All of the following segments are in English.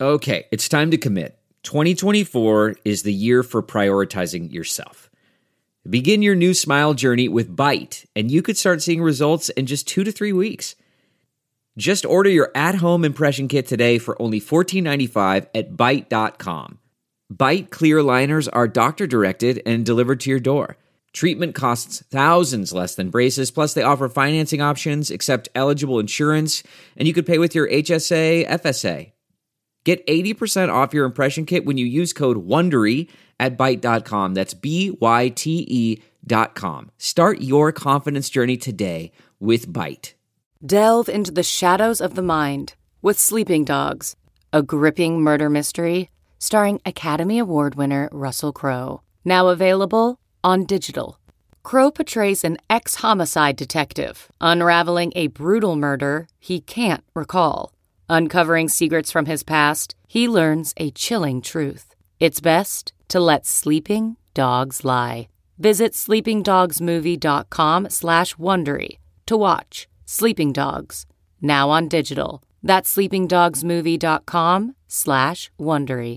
Okay, it's time to commit. 2024 is the year for prioritizing yourself. Begin your new smile journey with Byte, and you could start seeing results in just 2 to 3 weeks. Just order your at-home impression kit today for only $14.95 at Byte.com. Byte clear liners are doctor-directed and delivered to your door. Treatment costs thousands less than braces, plus they offer financing options, accept eligible insurance, and you could pay with your HSA, FSA. Get 80% off your impression kit when you use code WONDERY at Byte.com. That's BYTE.com. Start your confidence journey today with Byte. Delve into the shadows of the mind with Sleeping Dogs, a gripping murder mystery starring Academy Award winner Russell Crowe. Now available on digital. Crowe portrays an ex-homicide detective unraveling a brutal murder he can't recall. Uncovering secrets from his past, he learns a chilling truth. It's best to let sleeping dogs lie. Visit sleepingdogsmovie.com/Wondery to watch Sleeping Dogs, now on digital. That's sleepingdogsmovie.com/Wondery.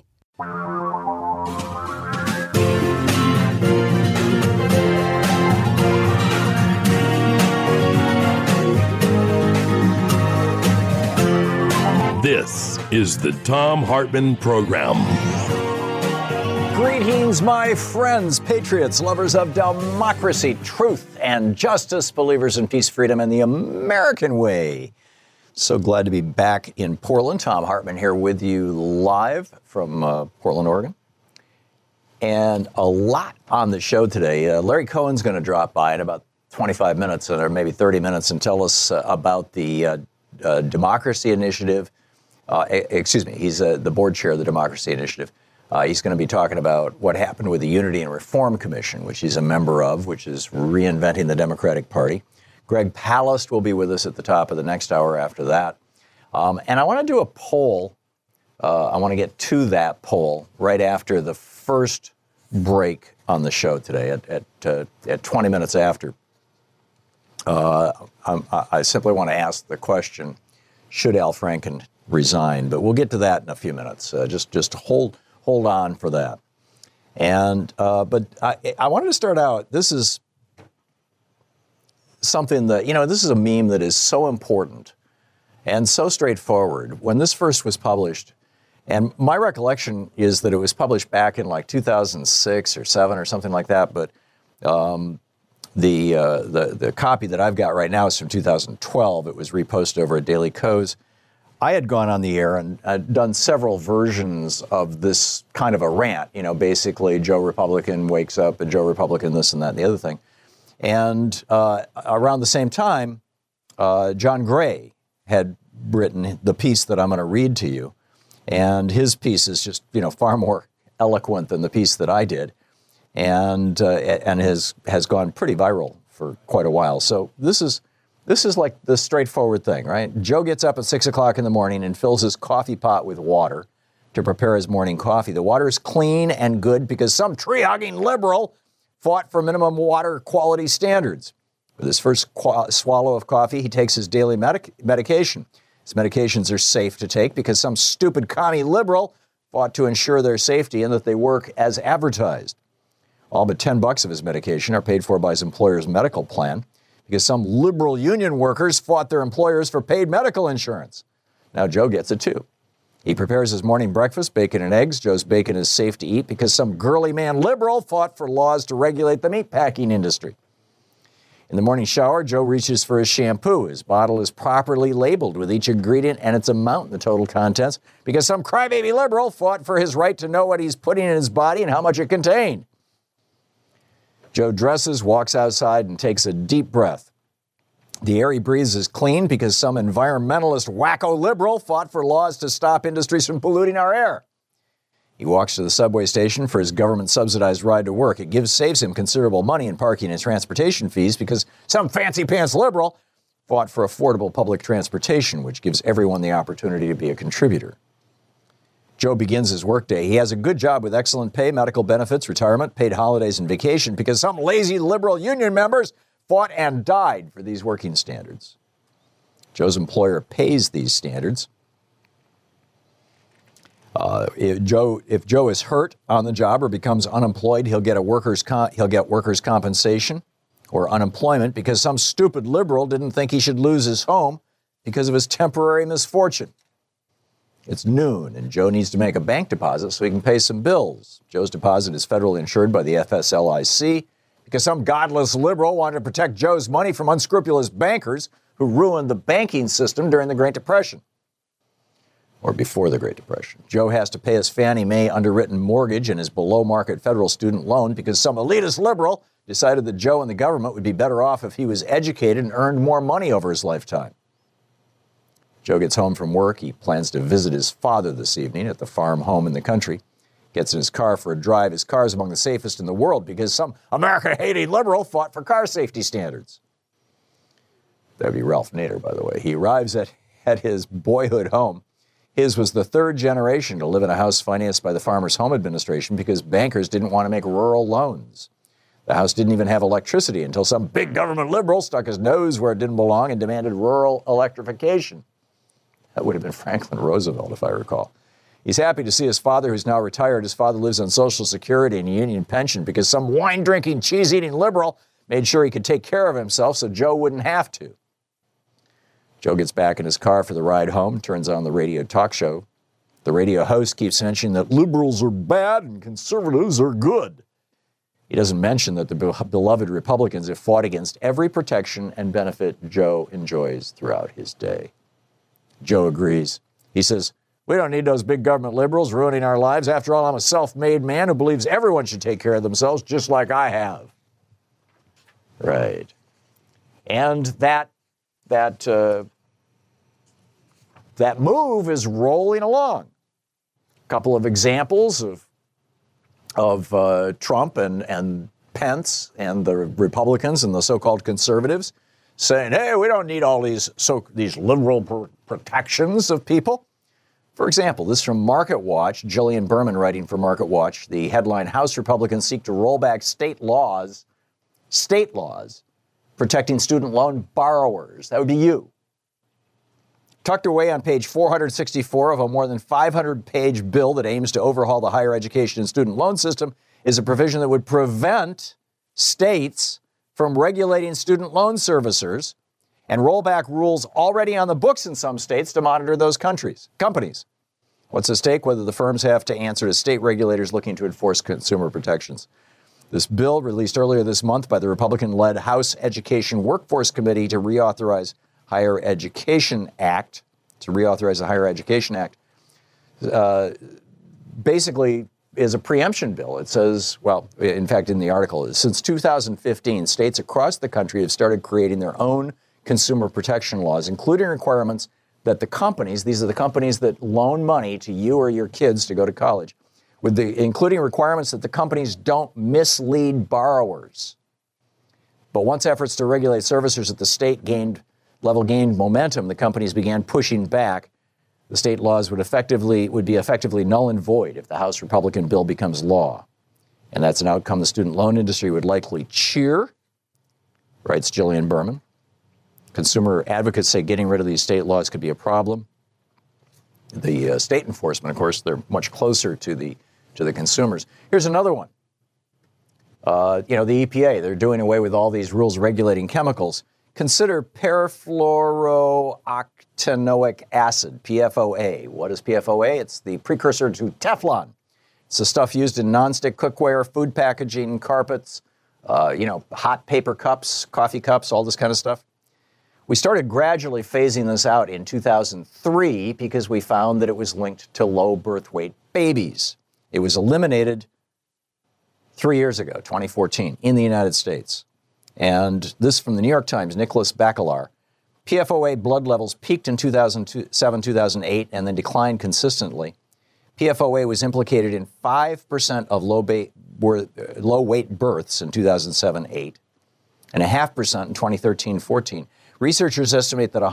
This is the Thom Hartmann Program. Greetings, my friends, patriots, lovers of democracy, truth, and justice, believers in peace, freedom, and the American way. So glad to be back in Portland. Thom Hartmann here with you live from Portland, Oregon. And a lot on the show today. Larry Cohen's going to drop by in about 25 minutes or maybe 30 minutes and tell us about the Democracy Initiative. He's the board chair of the Democracy Initiative. He's going to be talking about what happened with the Unity and Reform Commission, which he's a member of, which is reinventing the Democratic Party. Greg Palast will be with us at the top of the next hour after that. And I want to do a poll. I want to get to that poll right after the first break on the show today at 20 minutes after. I simply want to ask the question, should Al Franken resign? But we'll get to that in a few minutes. Just hold on for that. And but I wanted to start out. This is something that, this is a meme that is so important and so straightforward. When this first was published, and my recollection is that it was published back in like 2006 or 7 or something like that. But the copy that I've got right now is from 2012. It was reposted over at Daily Kos. I had gone on the air and done several versions of this kind of a rant, basically Joe Republican wakes up and Joe Republican this and that and the other thing. And around the same time, John Gray had written the piece that I'm going to read to you. And his piece is just, far more eloquent than the piece that I did. And has gone pretty viral for quite a while. So this is like the straightforward thing, right? Joe gets up at 6 o'clock in the morning and fills his coffee pot with water to prepare his morning coffee. The water is clean and good because some tree-hugging liberal fought for minimum water quality standards. With his first swallow of coffee, he takes his daily medication. His medications are safe to take because some stupid commie liberal fought to ensure their safety and that they work as advertised. All but $10 of his medication are paid for by his employer's medical plan because some liberal union workers fought their employers for paid medical insurance. Now Joe gets it too. He prepares his morning breakfast, bacon and eggs. Joe's bacon is safe to eat because some girly man liberal fought for laws to regulate the meatpacking industry. In the morning shower, Joe reaches for his shampoo. His bottle is properly labeled with each ingredient and its amount in the total contents because some crybaby liberal fought for his right to know what he's putting in his body and how much it contained. Joe dresses, walks outside, and takes a deep breath. The air he breathes is clean because some environmentalist wacko liberal fought for laws to stop industries from polluting our air. He walks to the subway station for his government-subsidized ride to work. It saves him considerable money in parking and transportation fees because some fancy-pants liberal fought for affordable public transportation, which gives everyone the opportunity to be a contributor. Joe begins his workday. He has a good job with excellent pay, medical benefits, retirement, paid holidays, and vacation because some lazy liberal union members fought and died for these working standards. Joe's employer pays these standards. If Joe is hurt on the job or becomes unemployed, he'll get workers' compensation or unemployment because some stupid liberal didn't think he should lose his home because of his temporary misfortune. It's noon, and Joe needs to make a bank deposit so he can pay some bills. Joe's deposit is federally insured by the FSLIC because some godless liberal wanted to protect Joe's money from unscrupulous bankers who ruined the banking system during the Great Depression. Or before the Great Depression. Joe has to pay his Fannie Mae underwritten mortgage and his below-market federal student loan because some elitist liberal decided that Joe and the government would be better off if he was educated and earned more money over his lifetime. Joe gets home from work. He plans to visit his father this evening at the farm home in the country. Gets in his car for a drive. His car is among the safest in the world because some America-hating liberal fought for car safety standards. That would be Ralph Nader, by the way. He arrives at his boyhood home. His was the third generation to live in a house financed by the Farmers Home Administration because bankers didn't want to make rural loans. The house didn't even have electricity until some big government liberal stuck his nose where it didn't belong and demanded rural electrification. That would have been Franklin Roosevelt, if I recall. He's happy to see his father, who's now retired. His father lives on Social Security and a union pension because some wine-drinking, cheese-eating liberal made sure he could take care of himself so Joe wouldn't have to. Joe gets back in his car for the ride home, turns on the radio talk show. The radio host keeps mentioning that liberals are bad and conservatives are good. He doesn't mention that the beloved Republicans have fought against every protection and benefit Joe enjoys throughout his day. Joe agrees. He says, "We don't need those big government liberals ruining our lives. After all, I'm a self-made man who believes everyone should take care of themselves just like I have." Right. And that move is rolling along. A couple of examples of Trump and Pence and the Republicans and the so-called conservatives saying, "Hey, we don't need all these liberal protections of people." For example, this from Market Watch, Jillian Berman writing for Market Watch. The headline: House Republicans seek to roll back state laws protecting student loan borrowers. That would be you. Tucked away on page 464 of a more than 500-page bill that aims to overhaul the higher education and student loan system is a provision that would prevent states from regulating student loan servicers and roll back rules already on the books in some states to monitor those companies. What's at stake? Whether the firms have to answer to state regulators looking to enforce consumer protections. This bill, released earlier this month by the Republican-led House Education Workforce Committee to reauthorize the Higher Education Act, basically is a preemption bill. It says, well, in fact, in the article, since 2015, states across the country have started creating their own consumer protection laws, including requirements that the companies, these are the companies that loan money to you or your kids to go to college, including requirements that the companies don't mislead borrowers. But once efforts to regulate servicers at the state level gained momentum, the companies began pushing back. The state laws would be effectively null and void if the House Republican bill becomes law. And that's an outcome the student loan industry would likely cheer, writes Jillian Berman. Consumer advocates say getting rid of these state laws could be a problem. The state enforcement, of course, they're much closer to the consumers. Here's another one. The EPA, they're doing away with all these rules regulating chemicals. Consider perfluorooctanoic acid, PFOA. What is PFOA? It's the precursor to Teflon. It's the stuff used in nonstick cookware, food packaging, carpets, hot paper cups, coffee cups, all this kind of stuff. We started gradually phasing this out in 2003 because we found that it was linked to low birth weight babies. It was eliminated 3 years ago, 2014, in the United States. And this from the New York Times, Nicholas Bakalar. PFOA blood levels peaked in 2007, 2008, and then declined consistently. PFOA was implicated in 5% of low-weight births in 2007-8, and 0.5% in 2013-14. Researchers estimate that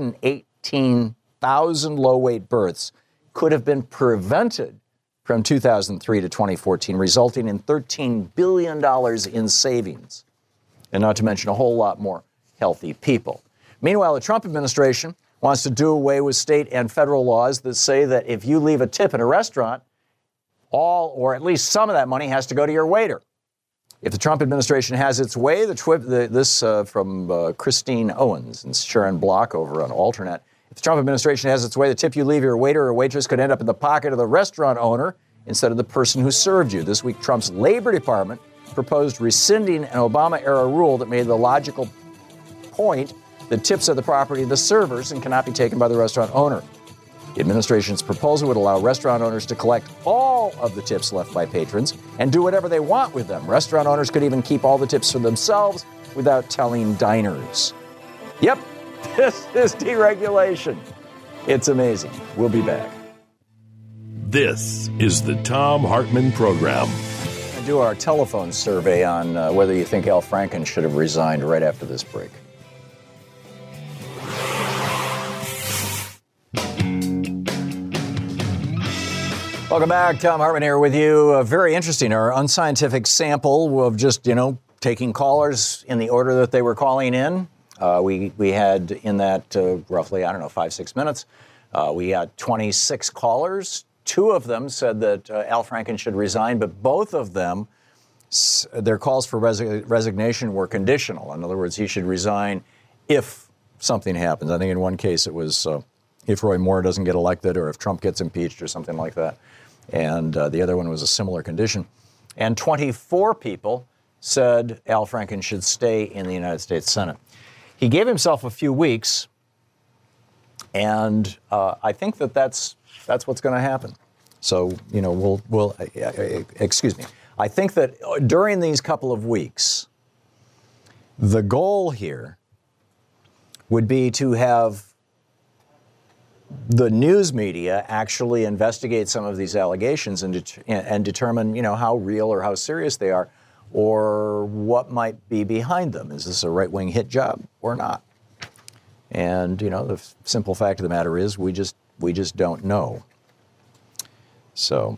118,000 low-weight births could have been prevented from 2003 to 2014, resulting in $13 billion in savings, and not to mention a whole lot more healthy people. Meanwhile, the Trump administration wants to do away with state and federal laws that say that if you leave a tip in a restaurant, all or at least some of that money has to go to your waiter. If the Trump administration has its way, this from Christine Owens and Sharon Block over on Alternate. If the Trump administration has its way, the tip you leave your waiter or waitress could end up in the pocket of the restaurant owner instead of the person who served you. This week, Trump's Labor Department proposed rescinding an Obama-era rule that made the logical point that tips are the property of the servers and cannot be taken by the restaurant owner. The administration's proposal would allow restaurant owners to collect all of the tips left by patrons and do whatever they want with them. Restaurant owners could even keep all the tips for themselves without telling diners. Yep, this is deregulation. It's amazing. We'll be back. This is the Thom Hartmann Program. I do our telephone survey on whether you think Al Franken should have resigned right after this break. Welcome back. Thom Hartmann here with you. Very interesting. Our unscientific sample of just, taking callers in the order that they were calling in. We had in that roughly, 5-6 minutes, we had 26 callers. 2 of them said that Al Franken should resign, but both of them, their calls for resignation were conditional. In other words, he should resign if something happens. I think in one case it was if Roy Moore doesn't get elected or if Trump gets impeached or something like that. And the other one was a similar condition. And 24 people said Al Franken should stay in the United States Senate. He gave himself a few weeks, and I think that's what's going to happen. So, excuse me. I think that during these couple of weeks, the goal here would be to have the news media actually investigate some of these allegations and determine, how real or how serious they are, or what might be behind them. Is this a right-wing hit job or not? And, the simple fact of the matter is we just don't know. So,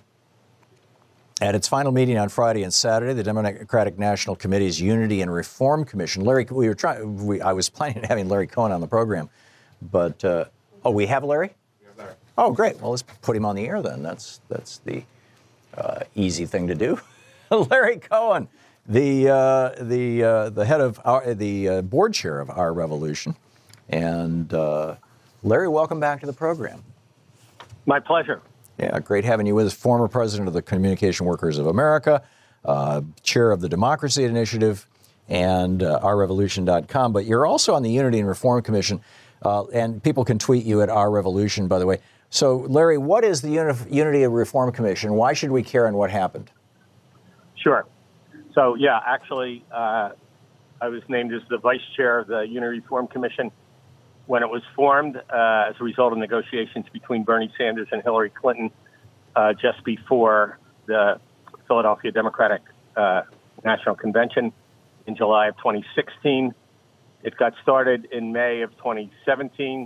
at its final meeting on Friday and Saturday, the Democratic National Committee's Unity and Reform Commission, I was planning on having Larry Cohen on the program, but, we have Larry? We have Larry. Oh, great. Well, let's put him on the air then. That's the easy thing to do. Larry Cohen, the head of the board chair of Our Revolution. And Larry, welcome back to the program. My pleasure. Yeah, great having you with us. Former president of the Communication Workers of America, chair of the Democracy Initiative, and OurRevolution.com. But you're also on the Unity and Reform Commission, and people can tweet you at Our Revolution, by the way. So, Larry, what is the Unity and Reform Commission? Why should we care, and what happened? Sure. So, actually, I was named as the vice chair of the Unity Reform Commission when it was formed as a result of negotiations between Bernie Sanders and Hillary Clinton just before the Philadelphia Democratic National Convention in July of 2016. It got started in May of 2017.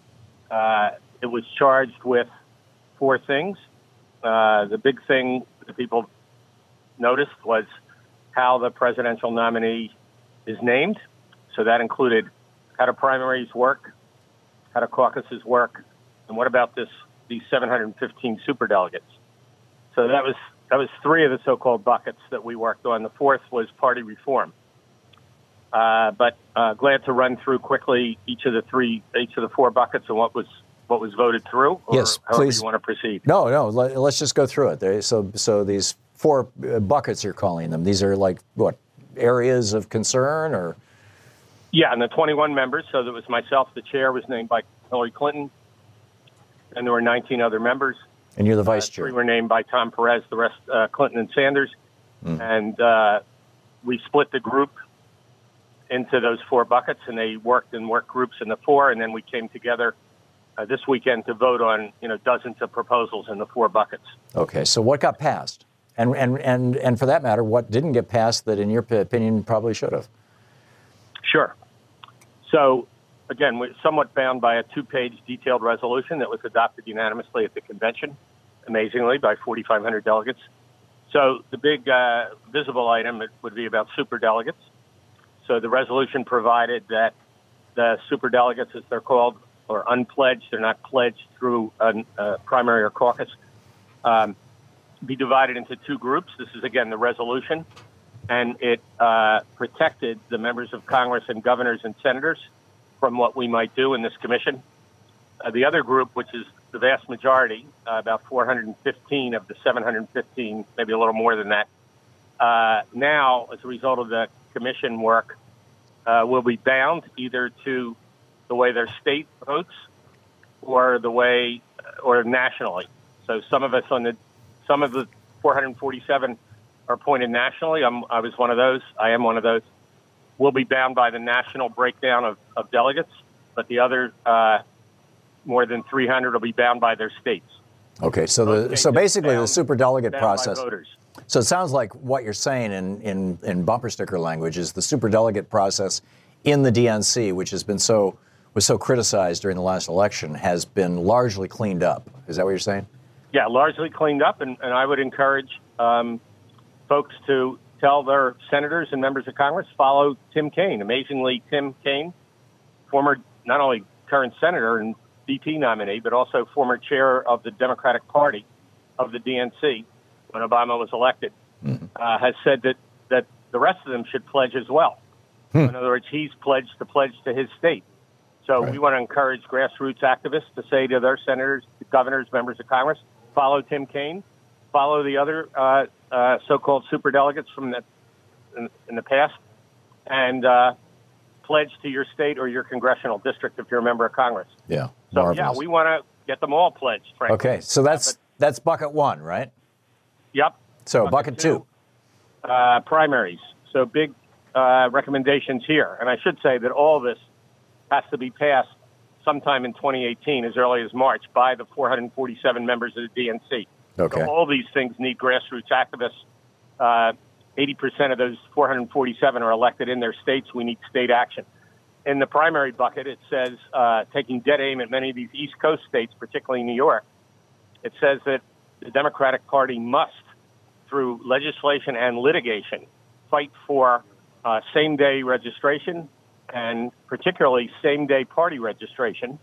It was charged with 4 things. The big thing that people noticed was how the presidential nominee is named. So that included how do primaries work, how do caucuses work, and what about these 715 superdelegates? So that was 3 of the so-called buckets that we worked on. The 4th was party reform. But glad to run through quickly each of the 4 buckets and what was voted through. Or yes, however please. You want to proceed. No. Let's just go through it. So these 4 buckets you're calling them. These are like what, areas of concern or? Yeah, and the 21 members. So there was myself. The chair was named by Hillary Clinton, and there were 19 other members. And you're the vice chair. 3 were named by Tom Perez. The rest Clinton and Sanders. And we split the group into those 4 buckets, and they worked in work groups in the 4, and then we came together this weekend to vote on dozens of proposals in the 4 buckets. Okay, so what got passed, and for that matter, what didn't get passed that, in your opinion, probably should have? Sure. So again, we're somewhat bound by a 2-page detailed resolution that was adopted unanimously at the convention, amazingly, by 4,500 delegates. So the big visible item would be about superdelegates. So the resolution provided that the superdelegates, as they're called, or unpledged. They're not pledged through a primary or caucus. Be divided into two groups. This is, again, the resolution, and it protected the members of Congress and governors and senators from what we might do in this commission. The other group, which is the vast majority, about 415 of the 715, maybe a little more than that, now, as a result of the commission work, will be bound either to the way their state votes or nationally. So some of the 447 are appointed nationally. I was one of those. I am one of those. We'll be bound by the national breakdown of delegates, but the other more than 300 will be bound by their states. Okay, so basically the superdelegate process. So it sounds like what you're saying in bumper sticker language is the superdelegate process in the DNC, which was so criticized during the last election, has been largely cleaned up. Is that what you're saying? Yeah, largely cleaned up, and I would encourage folks to tell their senators and members of Congress, follow Tim Kaine. Amazingly, Tim Kaine, former not only current senator and VP nominee, but also former chair of the Democratic Party of the DNC when Obama was elected, has said that the rest of them should pledge as well. In other words, he's pledged to his state. So we want to encourage grassroots activists to say to their senators, governors, members of Congress, follow Tim Kaine, follow the other so-called superdelegates from in the past, and pledge to your state or your congressional district if you're a member of Congress. Yeah. So, marvelous. we want to get them all pledged, frankly. Okay, so that's bucket one, right? Yep. So bucket two. Primaries. So big recommendations here. And I should say that all of this has to be passed sometime in 2018, as early as March, by the 447 members of the DNC. Okay. So all these things need grassroots activists. 80% of those 447 are elected in their states. We need state action. In the primary bucket, it says, taking dead aim at many of these East Coast states, particularly New York, it says that the Democratic Party must, through legislation and litigation, fight for same-day registration and particularly same-day party registration.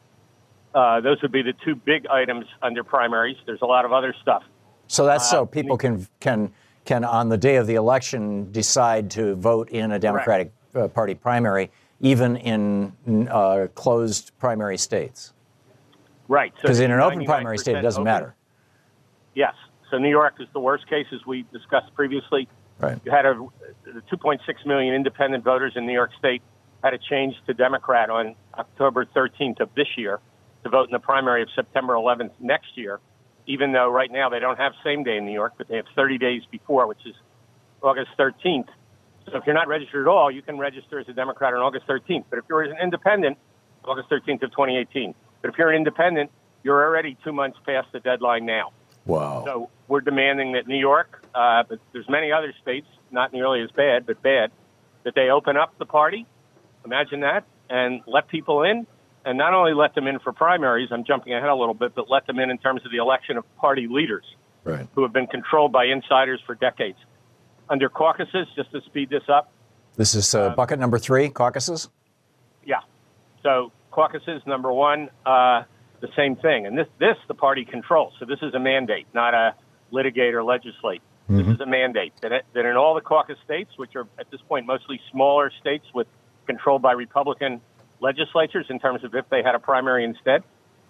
Those would be the two big items under primaries. There's a lot of other stuff. So that's so people can on the day of the election decide to vote in a Democratic Party primary, even in closed primary states. Right. Because in an open primary state, it doesn't matter. Yes. So New York is the worst case, as we discussed previously. Right. You had the 2.6 million independent voters in New York State had a change to Democrat on October 13th of this year to vote in the primary of September 11th next year, even though right now they don't have same day in New York, but they have 30 days before, which is August 13th. So if you're not registered at all, you can register as a Democrat on August 13th. But if you're an independent, August 13th of 2018. But if you're an independent, you're already 2 months past the deadline now. Wow. So we're demanding that New York, but there's many other states, not nearly as bad, but bad, that they open up the party, imagine that, and let people in. And not only let them in for primaries, I'm jumping ahead a little bit, but let them in terms of the election of party leaders who have been controlled by insiders for decades. Under caucuses, just to speed this up. This is bucket number 3, caucuses? Yeah. So caucuses, number 1, the same thing. And this the party controls. So this is a mandate, not a litigate or legislate. This is a mandate that in all the caucus states, which are at this point mostly smaller states with controlled by Republican legislatures in terms of if they had a primary instead,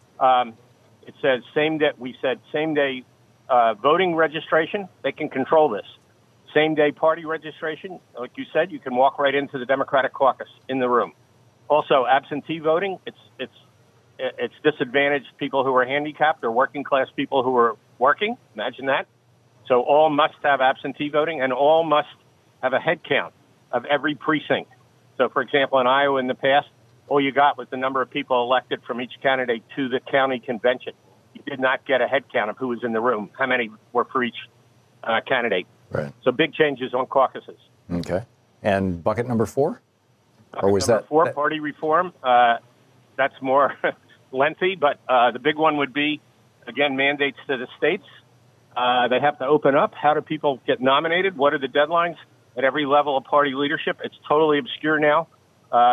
it says same day voting registration. They can control this. Same day party registration, like you said, you can walk right into the Democratic caucus in the room. Also, absentee voting. It's disadvantaged people who are handicapped or working class people who are working. Imagine that. So all must have absentee voting, and all must have a head count of every precinct. So, for example, in Iowa in the past, all you got was the number of people elected from each candidate to the county convention. You did not get a head count of who was in the room, how many were for each candidate. Right. So big changes on caucuses. Okay. And bucket number 4? Or was number 4, party reform? That's more lengthy, but the big one would be, again, mandates to the states. They have to open up. How do people get nominated? What are the deadlines at every level of party leadership? It's totally obscure now.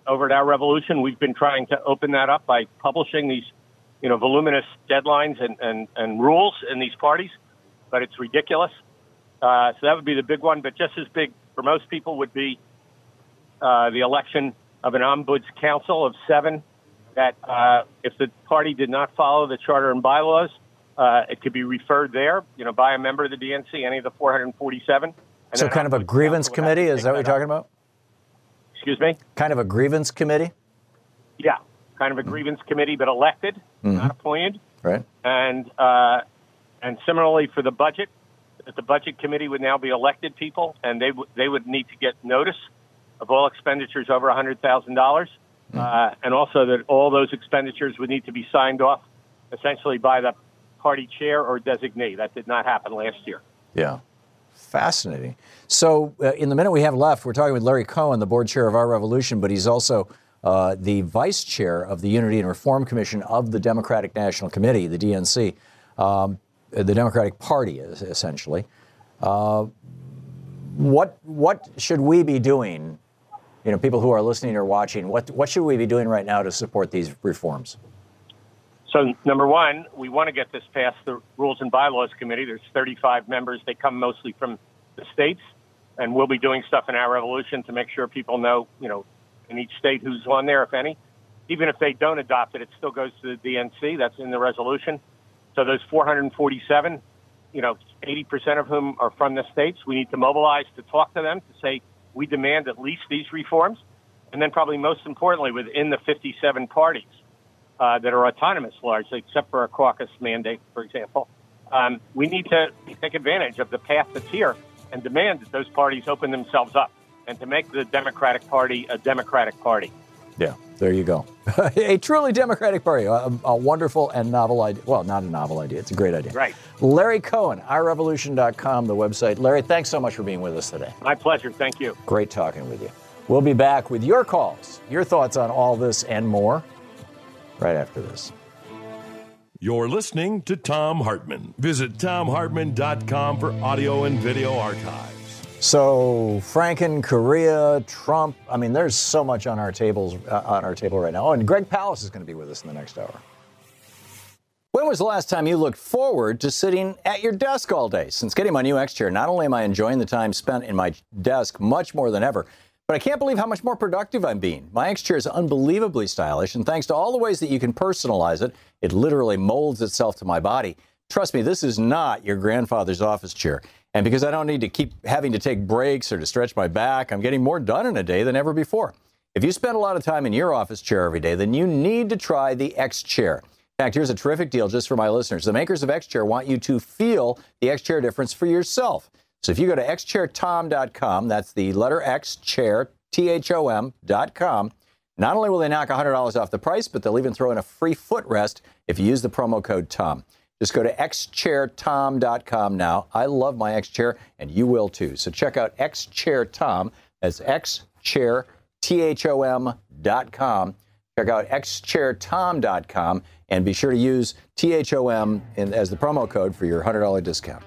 over at Our Revolution, we've been trying to open that up by publishing these, voluminous deadlines and rules in these parties, but it's ridiculous. So that would be the big one. But just as big for most people would be the election of an ombuds council of 7 that if the party did not follow the charter and bylaws, it could be referred there, by a member of the DNC, any of the 447. So kind of a grievance committee, is that what you're talking about? Excuse me? Kind of a grievance committee? Yeah, kind of a grievance committee, but elected, not appointed. Right. And similarly for the budget, that the budget committee would now be elected people, and they would need to get notice of all expenditures over $100,000, and also that all those expenditures would need to be signed off essentially by the party chair or designee. That did not happen last year. Yeah. Fascinating. So in the minute we have left, we're talking with Larry Cohen, the board chair of Our Revolution, but he's also the vice chair of the Unity and Reform Commission of the Democratic National Committee, the DNC, the Democratic Party, essentially. What should we be doing? People who are listening or watching, what should we be doing right now to support these reforms? So, number one, we want to get this past the Rules and Bylaws Committee. There's 35 members. They come mostly from the states, and we'll be doing stuff in Our Revolution to make sure people know, in each state who's on there, if any. Even if they don't adopt it, it still goes to the DNC. That's in the resolution. So those 447, 80% of whom are from the states, we need to mobilize to talk to them, to say we demand at least these reforms. And then probably most importantly, within the 57 parties, that are autonomous largely, except for a caucus mandate, for example. We need to take advantage of the path that's here and demand that those parties open themselves up and to make the Democratic Party a Democratic Party. Yeah, there you go. A truly Democratic Party, a wonderful and novel idea. Well, not a novel idea. It's a great idea. Right. Larry Cohen, ourrevolution.com, the website. Larry, thanks so much for being with us today. My pleasure. Thank you. Great talking with you. We'll be back with your calls, your thoughts on all this and more right after this. You're listening to Thom Hartmann. Visit ThomHartmann.com for audio and video archives. So, Franken, Korea, Trump. I mean, there's so much on our table right now. Oh, and Greg Palast is going to be with us in the next hour. When was the last time you looked forward to sitting at your desk all day? Since getting my new X chair, not only am I enjoying the time spent in my desk much more than ever, but I can't believe how much more productive I'm being. My X chair is unbelievably stylish, and thanks to all the ways that you can personalize it, it literally molds itself to my body. Trust me, this is not your grandfather's office chair. And because I don't need to keep having to take breaks or to stretch my back, I'm getting more done in a day than ever before. If you spend a lot of time in your office chair every day, then you need to try the X chair. In fact, here's a terrific deal just for my listeners. The makers of X chair want you to feel the X chair difference for yourself. So if you go to xchairtom.com, that's the letter X, chair, THOM.com, not only will they knock $100 off the price, but they'll even throw in a free footrest if you use the promo code TOM. Just go to xchairtom.com now. I love my X chair, and you will too. So check out xchairtom. That's xchairtom.com. Check out xchairtom.com, and be sure to use THOM as the promo code for your $100 discount.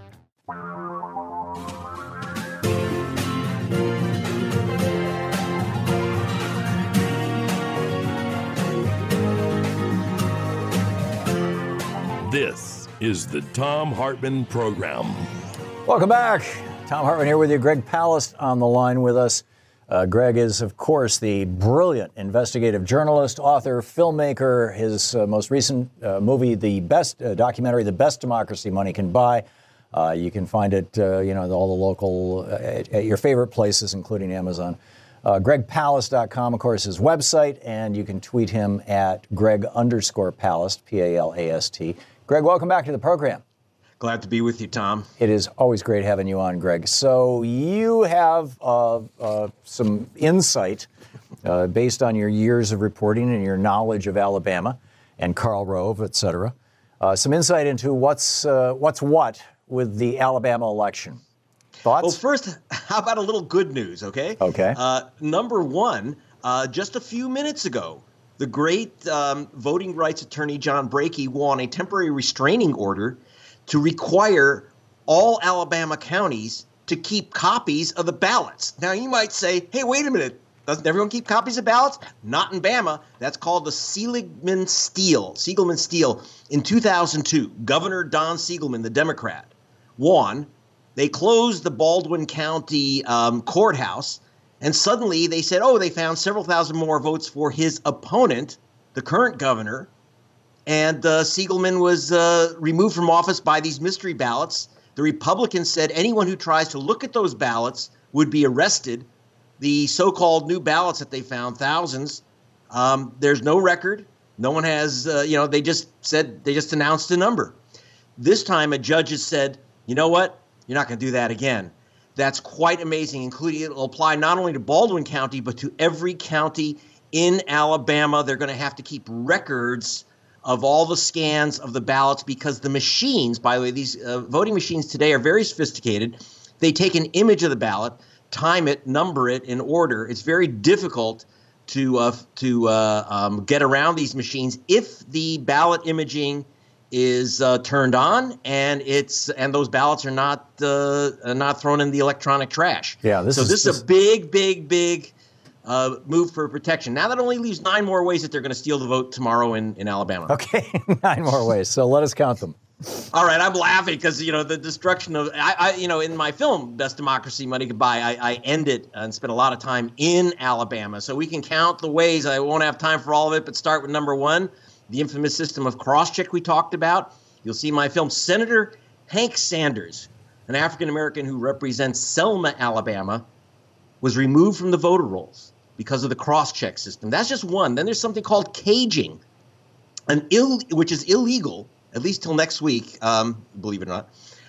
This is the Thom Hartmann Program. Welcome back. Thom Hartmann here with you. Greg Palast on the line with us. Greg is, of course, the brilliant investigative journalist, author, filmmaker. His most recent movie, the best documentary, The Best Democracy Money Can Buy. You can find it, all the local, at your favorite places, including Amazon. GregPalast.com, of course, his website, and you can tweet him at Greg_Palast, P-A-L-A-S-T. Greg, welcome back to the program. Glad to be with you, Tom. It is always great having you on, Greg. So you have some insight based on your years of reporting and your knowledge of Alabama and Karl Rove, et cetera. Some insight into what's what with the Alabama election. Thoughts? Well, first, how about a little good news, okay? Okay. Number one, just a few minutes ago, the great voting rights attorney John Brakey won a temporary restraining order to require all Alabama counties to keep copies of the ballots. Now, you might say, hey, wait a minute, Doesn't everyone keep copies of ballots? Not in Bama. That's called the Siegelman Steal. In 2002, Governor Don Siegelman, the Democrat, won. They closed the Baldwin County courthouse, and suddenly they said, they found several thousand more votes for his opponent, the current governor, and Siegelman was removed from office by these mystery ballots. The Republicans said anyone who tries to look at those ballots would be arrested. The so-called new ballots that they found, thousands, there's no record. No one has, they just announced a number. This time a judge has said, you know what? You're not going to do that again. That's quite amazing, including it will apply not only to Baldwin County, but to every county in Alabama. They're going to have to keep records of all the scans of the ballots because the machines, by the way, these voting machines today are very sophisticated. They take an image of the ballot, time it, number it in order. It's very difficult to get around these machines if the ballot imaging is turned on and those ballots are not thrown in the electronic trash. Yeah, this is a big move for protection. Now that only leaves 9 more ways that they're going to steal the vote tomorrow in Alabama. Okay, 9 more ways. So let us count them. All right, I'm laughing because the destruction of in my film Best Democracy Money Could Buy, I end it and spent a lot of time in Alabama, so we can count the ways. I won't have time for all of it, but start with number 1, the infamous system of cross-check we talked about. You'll see in my film Senator Hank Sanders, an African American who represents Selma, Alabama, was removed from the voter rolls because of the cross-check system. That's just one. Then there's something called caging, which is illegal. At least till next week, believe it or not.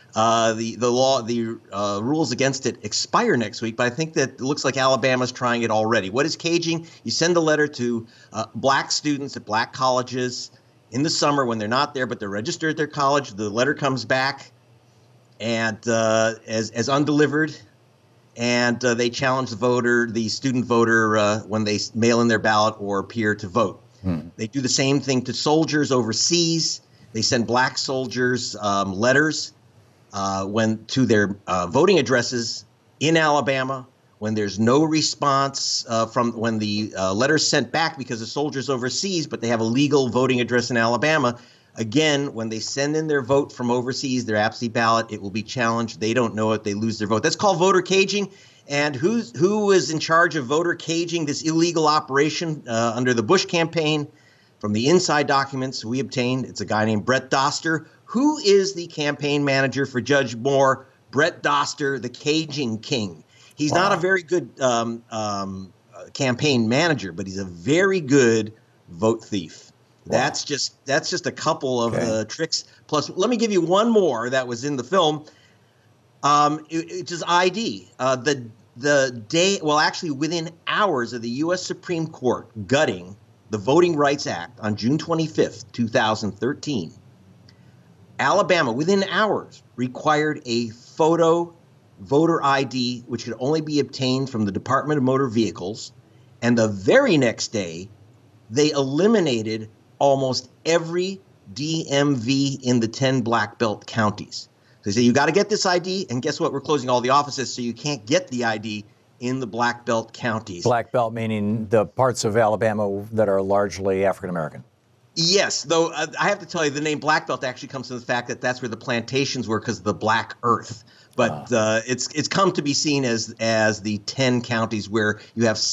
The rules against it expire next week, but I think that it looks like Alabama's trying it already. What is caging? You send a letter to black students at black colleges in the summer when they're not there, but they're registered at their college. The letter comes back and as undelivered, and they challenge the student voter, when they mail in their ballot or appear to vote. They do the same thing to soldiers overseas. They send black soldiers letters to their voting addresses in Alabama when there's no response from when the letter's sent back because the soldier's overseas, but they have a legal voting address in Alabama. Again, when they send in their vote from overseas, their absentee ballot, it will be challenged. They don't know it. They lose their vote. That's called voter caging. And who is in charge of voter caging, this illegal operation under the Bush campaign? From the inside documents we obtained, it's a guy named Brett Doster. Who is the campaign manager for Judge Moore? Brett Doster, the caging king. He's not a very good campaign manager, but he's a very good vote thief. Wow. That's just a couple of tricks. Plus, let me give you one more that was in the film. It's his ID. The day, actually within hours of the U.S. Supreme Court gutting the Voting Rights Act on June 25th, 2013, Alabama, within hours, required a photo voter ID, which could only be obtained from the Department of Motor Vehicles. And the very next day, they eliminated almost every DMV in the 10 black belt counties. So they say, you got to get this ID, and guess what? We're closing all the offices, so you can't get the ID in the black belt counties. Black belt meaning the parts of Alabama that are largely African American. Yes, though I have to tell you, the name black belt actually comes from the fact that that's where the plantations were because of the black earth. But it's come to be seen as the 10 counties where you have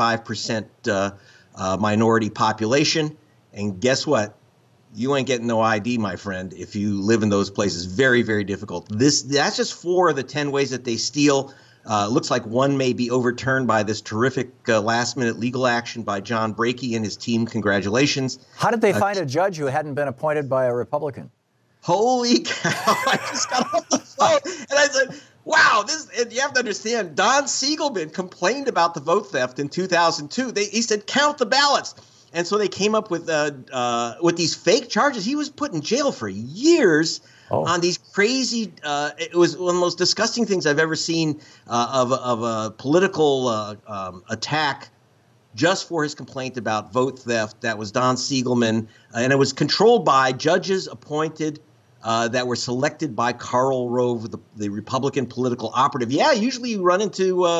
75% minority population. And guess what? You ain't getting no ID, my friend, if you live in those places. Very, very difficult. That's just 4 of the 10 ways that they steal. Looks like one may be overturned by this terrific last-minute legal action by John Brakey and his team. Congratulations. How did they find a judge who hadn't been appointed by a Republican? Holy cow. I just got off the phone, and I said, wow, and you have to understand, Don Siegelman complained about the vote theft in 2002. He said, count the ballots. And so they came up with these fake charges. He was put in jail for years on these crazy it was one of the most disgusting things I've ever seen of a political attack just for his complaint about vote theft. That was Don Siegelman. And it was controlled by judges appointed that were selected by Karl Rove, the Republican political operative. Yeah, usually you run into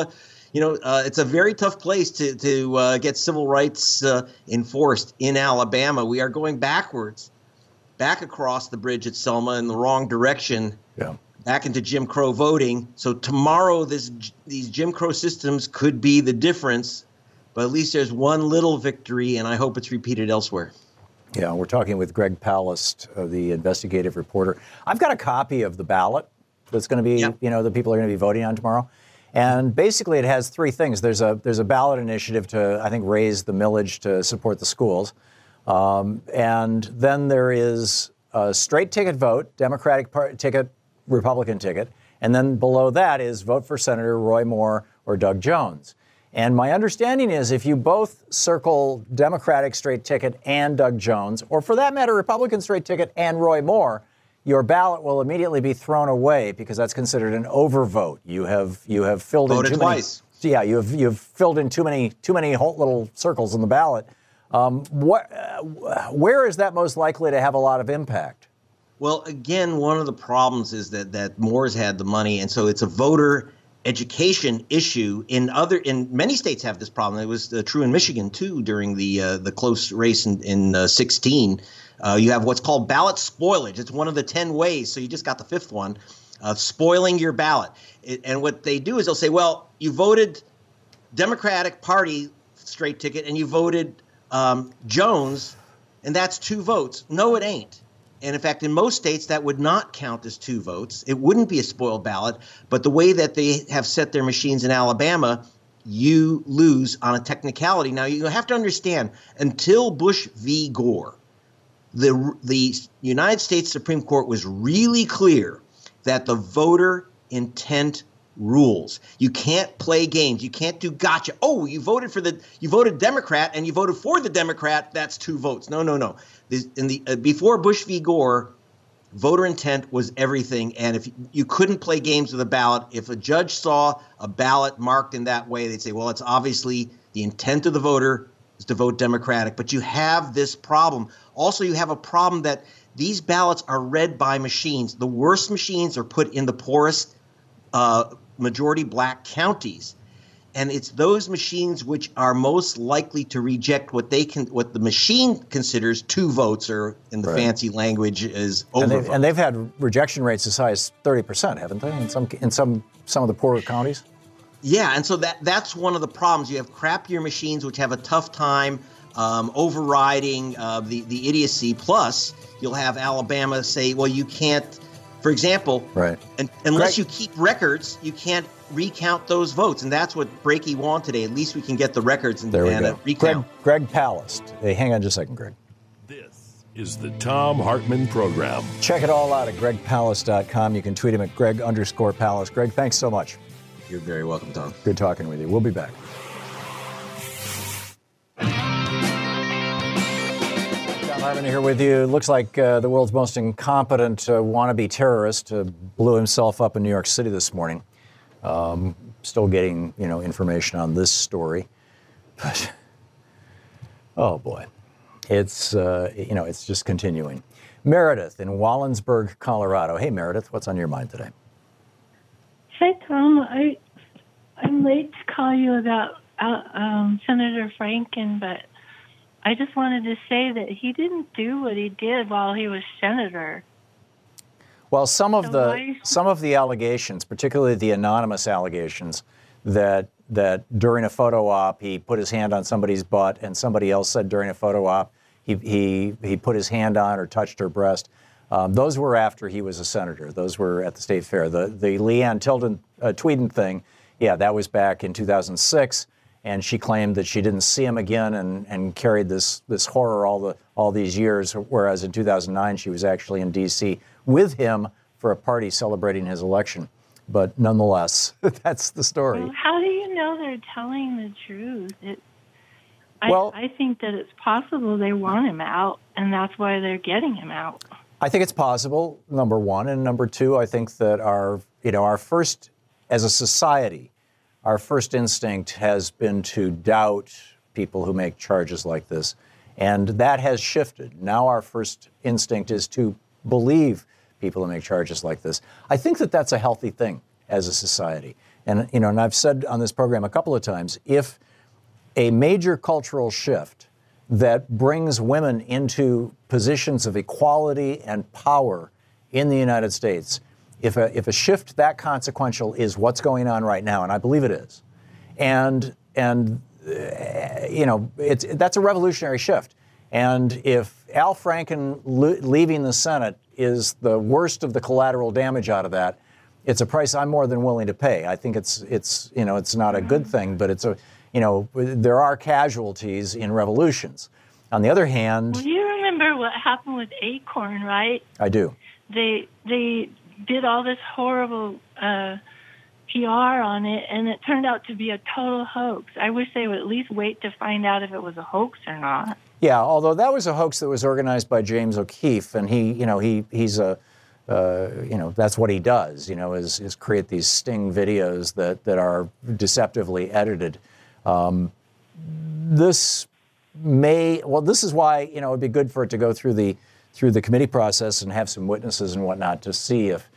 It's a very tough place to get civil rights enforced in Alabama. We are going backwards, back across the bridge at Selma in the wrong direction, back into Jim Crow voting. So tomorrow, these Jim Crow systems could be the difference, but at least there's one little victory, and I hope it's repeated elsewhere. Yeah, we're talking with Greg Palast, the investigative reporter. I've got a copy of the ballot that's going to be, the people are going to be voting on tomorrow. And basically it has three things. There's a ballot initiative to, I think, raise the millage to support the schools. And then there is a straight ticket vote, Democratic ticket, Republican ticket. And then below that is vote for Senator Roy Moore or Doug Jones. And my understanding is if you both circle Democratic straight ticket and Doug Jones, or for that matter, Republican straight ticket and Roy Moore, your ballot will immediately be thrown away because that's considered an overvote. You have filled voted in too twice. Many. Yeah, you've filled in too many little circles in the ballot. Where is that most likely to have a lot of impact? Well, again, one of the problems is that Moore's had the money, and so it's a voter education issue. In many states have this problem. It was true in Michigan too during the close race in 16. You have what's called ballot spoilage. It's one of the 10 ways. So you just got the fifth one of spoiling your ballot. And what they do is they'll say, well, you voted Democratic Party straight ticket and you voted Jones, and that's 2 votes. No, it ain't. And in fact, in most states, that would not count as 2 votes. It wouldn't be a spoiled ballot. But the way that they have set their machines in Alabama, you lose on a technicality. Now, you have to understand, until Bush v. Gore, the United States Supreme Court was really clear that the voter intent rules. You can't play games. You can't do gotcha. Oh, you voted Democrat and you voted for the Democrat. That's 2 votes. No. Before Bush v. Gore, voter intent was everything. And if you couldn't play games with a ballot, if a judge saw a ballot marked in that way, they'd say, well, it's obviously the intent of the voter is to vote Democratic. But you have this problem. Also, you have a problem that these ballots are read by machines. The worst machines are put in the poorest majority black counties. And it's those machines which are most likely to reject what the machine considers 2 votes, or in the fancy language is overvote. And they've had rejection rates as high as 30%, haven't they? In some of the poorer counties. Yeah, and so that's one of the problems. You have crappier machines which have a tough time overriding the idiocy. Plus, you'll have Alabama say, well, you can't. For example, unless you keep records, you can't recount those votes. And that's what Brakey won today. At least we can get the records and recount. Greg Palast. Hey, hang on just a second, Greg. This is the Thom Hartmann Program. Check it all out at gregpalast.com. You can tweet him at Greg_Palast. Greg, thanks so much. You're very welcome, Tom. Good talking with you. We'll be back. Hartmann here with you. Looks like the world's most incompetent wannabe terrorist blew himself up in New York City this morning. Still getting, information on this story. But, oh boy, it's just continuing. Meredith in Wallensburg, Colorado. Hey, Meredith, what's on your mind today? Hi, Tom. I'm late to call you about Senator Franken, but I just wanted to say that he didn't do what he did while he was senator. Well, some of the allegations, particularly the anonymous allegations, that during a photo op he put his hand on somebody's butt, and somebody else said during a photo op he put his hand on or touched her breast. Those were after he was a senator. Those were at the state fair. The Leanne Tweeden thing, yeah, that was back in 2006. And she claimed that she didn't see him again and carried this horror all these years, whereas in 2009 she was actually in D.C. with him for a party celebrating his election. But nonetheless, that's the story. Well, how do you know they're telling the truth? I think that it's possible they want him out, and that's why they're getting him out. I think it's possible, number one. And number two, I think that our first, as a society, our first instinct has been to doubt people who make charges like this, and that has shifted. Now our first instinct is to believe people who make charges like this. I think that that's a healthy thing. as a society. And, and I've said on this program a couple of times, if a major cultural shift that brings women into positions of equality and power in the United States, if a shift that consequential is what's going on right now, and I believe it is, and that's a revolutionary shift. And if Al Franken leaving the Senate is the worst of the collateral damage out of that, it's a price I'm more than willing to pay. I think it's not a good thing, but there are casualties in revolutions. On the other hand, well, you remember what happened with Acorn, right? I do. They did all this horrible PR on it, and it turned out to be a total hoax. I wish they would at least wait to find out if it was a hoax or not. Yeah, although that was a hoax that was organized by James O'Keefe, and he's a that's what he does, is create these sting videos that are deceptively edited. This is why, it'd be good for it to go through the committee process and have some witnesses and whatnot to see if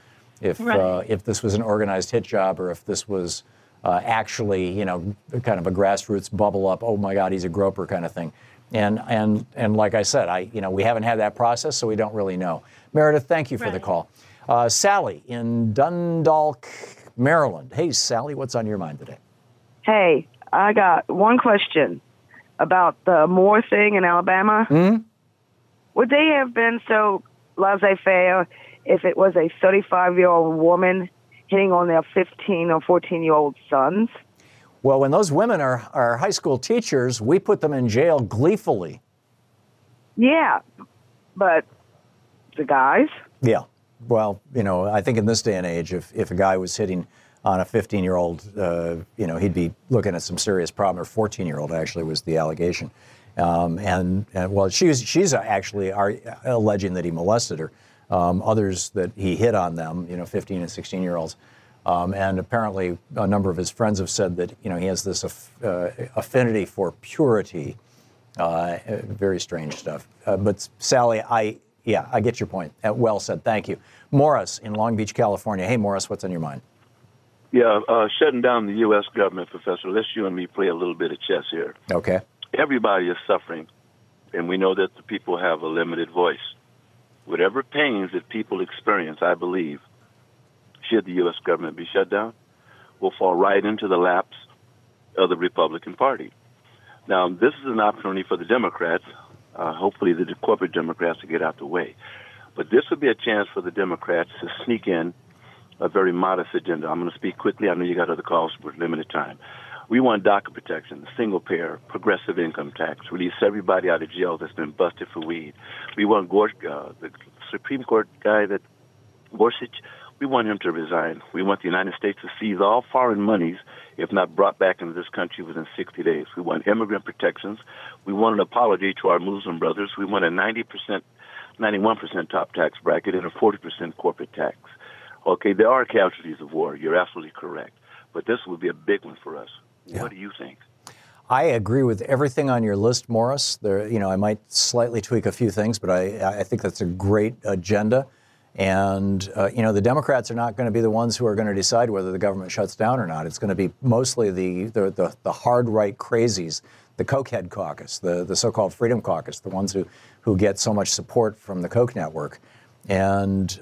this was an organized hit job or if this was actually, kind of a grassroots bubble up, oh my God, he's a groper kind of thing. And like I said, we haven't had that process, so we don't really know. Meredith, thank you for the call. Sally in Dundalk, Maryland. Hey, Sally, what's on your mind today? Hey, I got one question about the Moore thing in Alabama. Mm-hmm. Would they have been so laissez-faire if it was a 35-year-old woman hitting on their 15 or 14-year-old sons? Well, when those women are high school teachers, we put them in jail gleefully. Yeah, but the guys? Yeah. Well, I think in this day and age, if a guy was hitting on a 15-year-old, he'd be looking at some serious problem. Or 14-year-old actually was the allegation. And she's actually alleging that he molested her. Others that he hit on them, 15 and 16-year-olds. And apparently a number of his friends have said that, he has this affinity for purity. Very strange stuff. But Sally, I get your point. Well said. Thank you. Morris in Long Beach, California. Hey, Morris, what's on your mind? Yeah, shutting down the U.S. government, Professor. Let's you and me play a little bit of chess here. Okay. Everybody is suffering, and we know that the people have a limited voice. Whatever pains that people experience, I believe, should the U.S. government be shut down, will fall right into the laps of the Republican Party. Now, this is an opportunity for the Democrats, hopefully the corporate Democrats, to get out the way. But this would be a chance for the Democrats to sneak in a very modest agenda. I'm going to speak quickly. I know you got other calls with limited time. We want DACA protection, single payer, progressive income tax, release everybody out of jail that's been busted for weed. We want the Supreme Court guy, that Gorsuch, we want him to resign. We want the United States to seize all foreign monies, if not brought back into this country within 60 days. We want immigrant protections. We want an apology to our Muslim brothers. We want a 91% top tax bracket and a 40% corporate tax. Okay, there are casualties of war. You're absolutely correct. But this would be a big one for us. Yeah. What do you think? I agree with everything on your list, Morris. I might slightly tweak a few things, but I think that's a great agenda. And, the Democrats are not going to be the ones who are going to decide whether the government shuts down or not. It's going to be mostly the hard right crazies, the Cokehead caucus, the so-called Freedom Caucus, the ones who get so much support from the Koch network. And,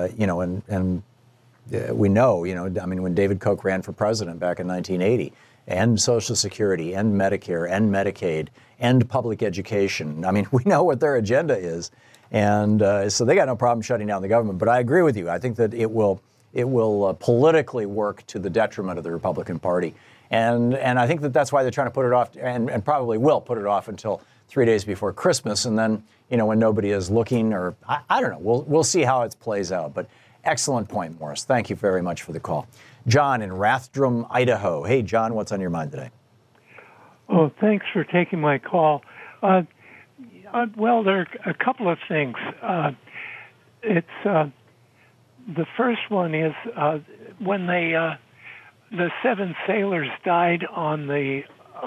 we know, when David Koch ran for president back in 1980, and Social Security, and Medicare, and Medicaid, and public education. We know what their agenda is. And so they got no problem shutting down the government. But I agree with you. I think that it will politically work to the detriment of the Republican Party. And I think that that's why they're trying to put it off, and probably will put it off until 3 days before Christmas. And then, when nobody is looking, or I don't know, we'll see how it plays out. But excellent point, Morris. Thank you very much for the call. John in Rathdrum, Idaho. Hey, John, what's on your mind today? Oh, thanks for taking my call. Well, there are a couple of things. The first one is when the 7 sailors died on the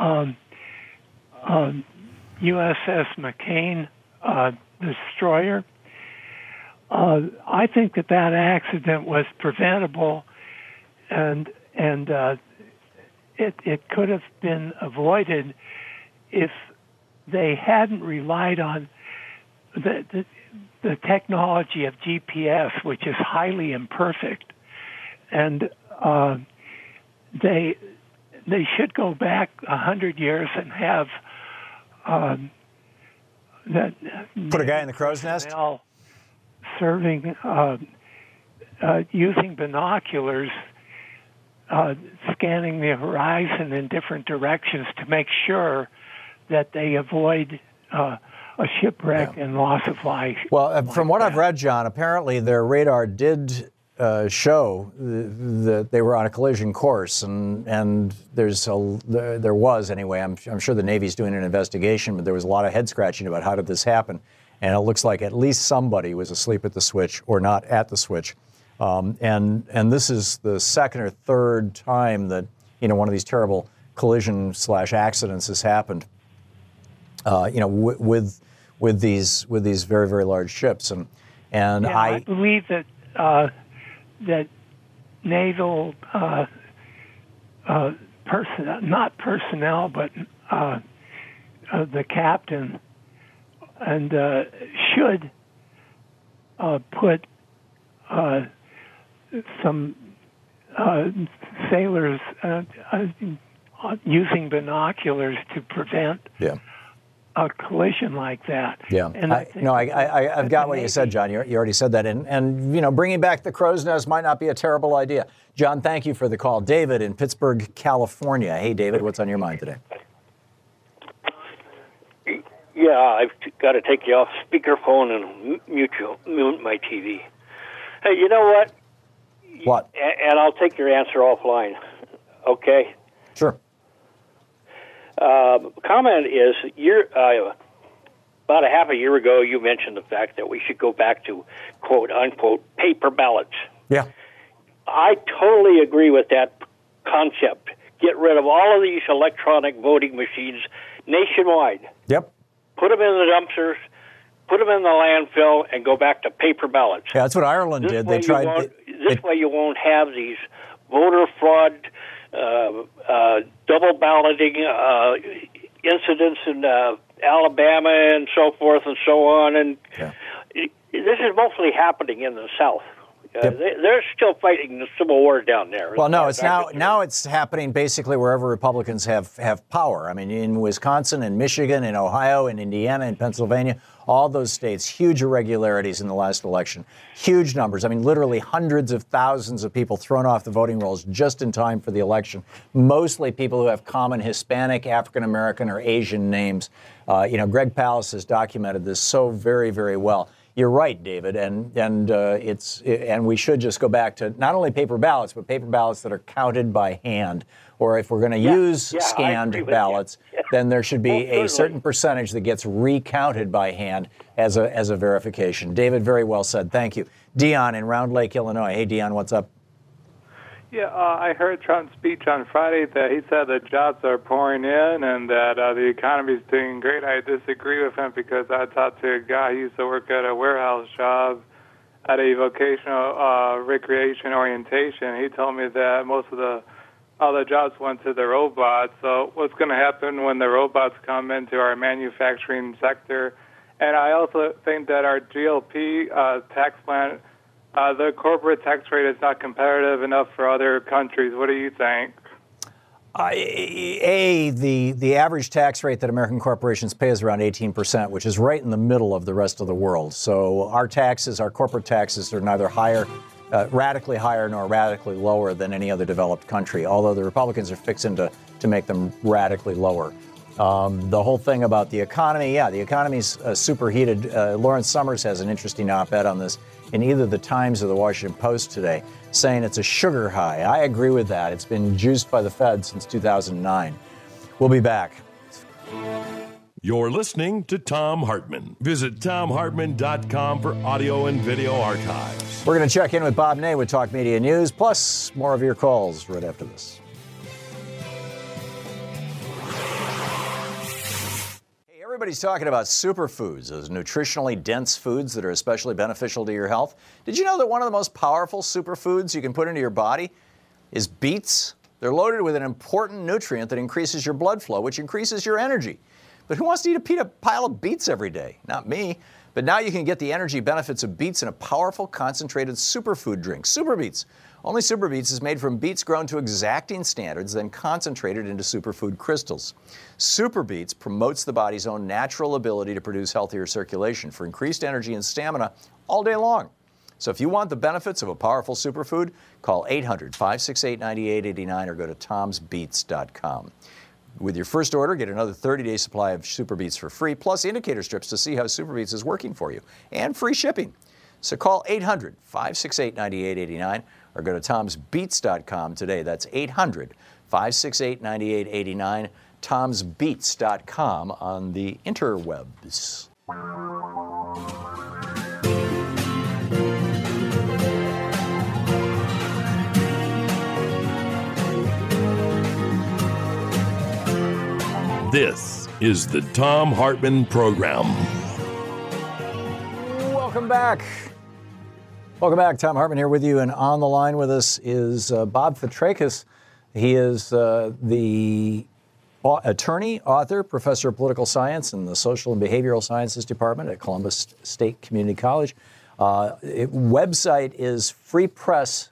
USS McCain destroyer. I think that accident was preventable and it could have been avoided if they hadn't relied on the technology of GPS, which is highly imperfect, and they should go back 100 years and have that put a guy in the crow's nest serving using binoculars, scanning the horizon in different directions to make sure that they avoid a shipwreck and loss of life. Well, from what I've read, John, apparently their radar did show that they were on a collision course, and there was anyway. I'm sure the Navy's doing an investigation, but there was a lot of head scratching about how did this happen, and it looks like at least somebody was asleep at the switch or not at the switch, and this is the second or third time that one of these terrible collision/accidents has happened. With these very, very large ships, and I believe that that naval not personnel, but the captain, and should put some sailors using binoculars to prevent a collision like that. Yeah, and I've got what you said, John. You already said that, and bringing back the crow's nest might not be a terrible idea. John, thank you for the call. David in Pittsburgh, California. Hey, David, what's on your mind today? Yeah, I've got to take you off speakerphone and mute my TV. Hey, you know what? What? And I'll take your answer offline. Okay? Sure. Comment is, about a half a year ago, you mentioned the fact that we should go back to, quote, unquote, paper ballots. Yeah. I totally agree with that concept. Get rid of all of these electronic voting machines nationwide. Yep. Put them in the dumpsters, put them in the landfill, and go back to paper ballots. Yeah, that's what Ireland did. They tried. This way you won't have these voter fraud, double balloting incidents in Alabama and so forth and so on. And this is mostly happening in the South. They're still fighting the Civil War down there. Well, no, it's now it's happening basically wherever Republicans have power. I mean, in Wisconsin and Michigan and Ohio and Indiana and Pennsylvania, all those states, huge irregularities in the last election, huge numbers. I mean, literally hundreds of thousands of people thrown off the voting rolls just in time for the election, mostly people who have common Hispanic, African-American, or Asian names. Greg Palast has documented this so very, very well. You're right, David, and we should just go back to not only paper ballots, but paper ballots that are counted by hand. Or if we're going to use scanned ballots, then there should be a certain percentage that gets recounted by hand as a verification. David, very well said. Thank you. Dion in Round Lake, Illinois. Hey, Dion, what's up? Yeah, I heard Trump's speech on Friday that he said that jobs are pouring in and that the economy is doing great. I disagree with him because I talked to a guy who used to work at a warehouse job at a vocational recreation orientation. He told me that most of all the jobs went to the robots. So what's going to happen when the robots come into our manufacturing sector? And I also think that our GLP tax plan, the corporate tax rate is not competitive enough for other countries. What do you think? The average tax rate that American corporations pay is around 18%, which is right in the middle of the rest of the world. So our corporate taxes, are neither radically higher nor radically lower than any other developed country, although the Republicans are fixing to make them radically lower. The whole thing about the economy, the economy's superheated. Lawrence Summers has an interesting op-ed on this in either the Times or the Washington Post today, saying it's a sugar high. I agree with that. It's been juiced by the Fed since 2009. We'll be back. You're listening to Thom Hartmann. Visit ThomHartmann.com for audio and video archives. We're going to check in with Bob Ney with Talk Media News, plus more of your calls right after this. Everybody's talking about superfoods, those nutritionally dense foods that are especially beneficial to your health. Did you know that one of the most powerful superfoods you can put into your body is beets. They're loaded with an important nutrient that increases your blood flow, which increases your energy. But who wants to eat a pile of beets every day? Not me. But now you can get the energy benefits of beets in a powerful, concentrated superfood drink, Super Beets. Only Super Beets is made from beets grown to exacting standards, then concentrated into superfood crystals. Super Beets promotes the body's own natural ability to produce healthier circulation for increased energy and stamina all day long. So if you want the benefits of a powerful superfood, call 800-568-9889 or go to tomsbeets.com. With your first order, get another 30-day supply of Super Beets for free, plus indicator strips to see how Super Beets is working for you, and free shipping. So call 800-568-9889 or go to tomsbeets.com today. That's 800-568-9889, tomsbeets.com on the interwebs. This is the Thom Hartmann Program. Welcome back. Welcome back. Thom Hartmann here with you, and on the line with us is Bob Fitrakis. He is the attorney, author, professor of political science in the Social and Behavioral Sciences Department at Columbus State Community College. Website is freepress.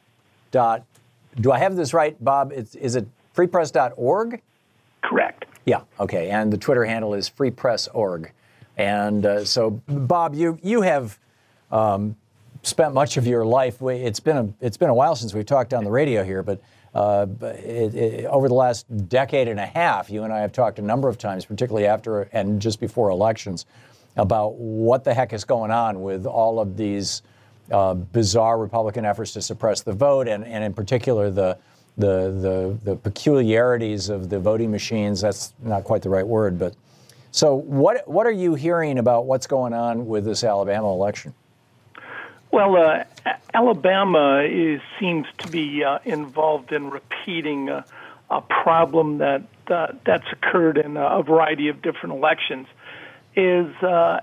Do I have this right, Bob? Is it freepress.org? Correct. Yeah, okay. And the Twitter handle is freepress.org. And so, Bob, you have spent much of your life. It's been a while since we've talked on the radio here, but over the last decade and a half, you and I have talked a number of times, particularly after and just before elections, about what the heck is going on with all of these bizarre Republican efforts to suppress the vote, and in particular the peculiarities of the voting machines. That's not quite the right word, but so what are you hearing about what's going on with this Alabama election? Well, Alabama seems to be involved in repeating a problem that's occurred in a variety of different elections. There's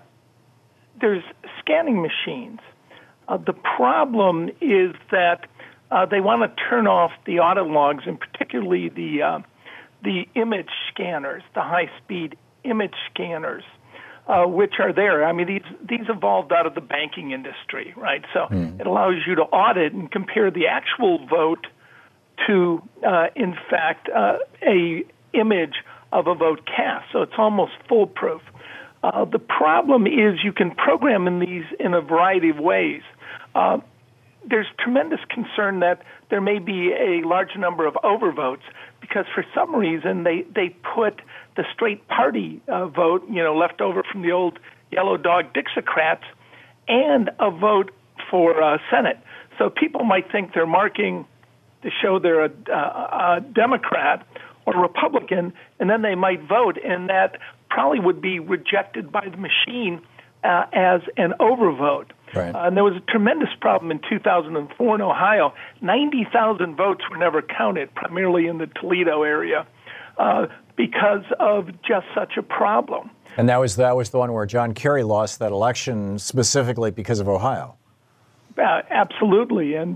scanning machines. The problem is that they want to turn off the audit logs, and particularly the image scanners, the high-speed image scanners, which are there. I mean, these evolved out of the banking industry, right? So it allows you to audit and compare the actual vote to, in fact, a image of a vote cast. So it's almost foolproof. The problem is you can program these in a variety of ways. There's tremendous concern that there may be a large number of overvotes because for some reason they put the straight party vote, left over from the old yellow dog Dixiecrats, and a vote for Senate. So people might think they're marking to show they're a Democrat or Republican, and then they might vote, and that probably would be rejected by the machine as an overvote. Right. And there was a tremendous problem in 2004 in Ohio. 90,000 votes were never counted, primarily in the Toledo area, because of just such a problem. And that was the one where John Kerry lost that election specifically because of Ohio. Absolutely. And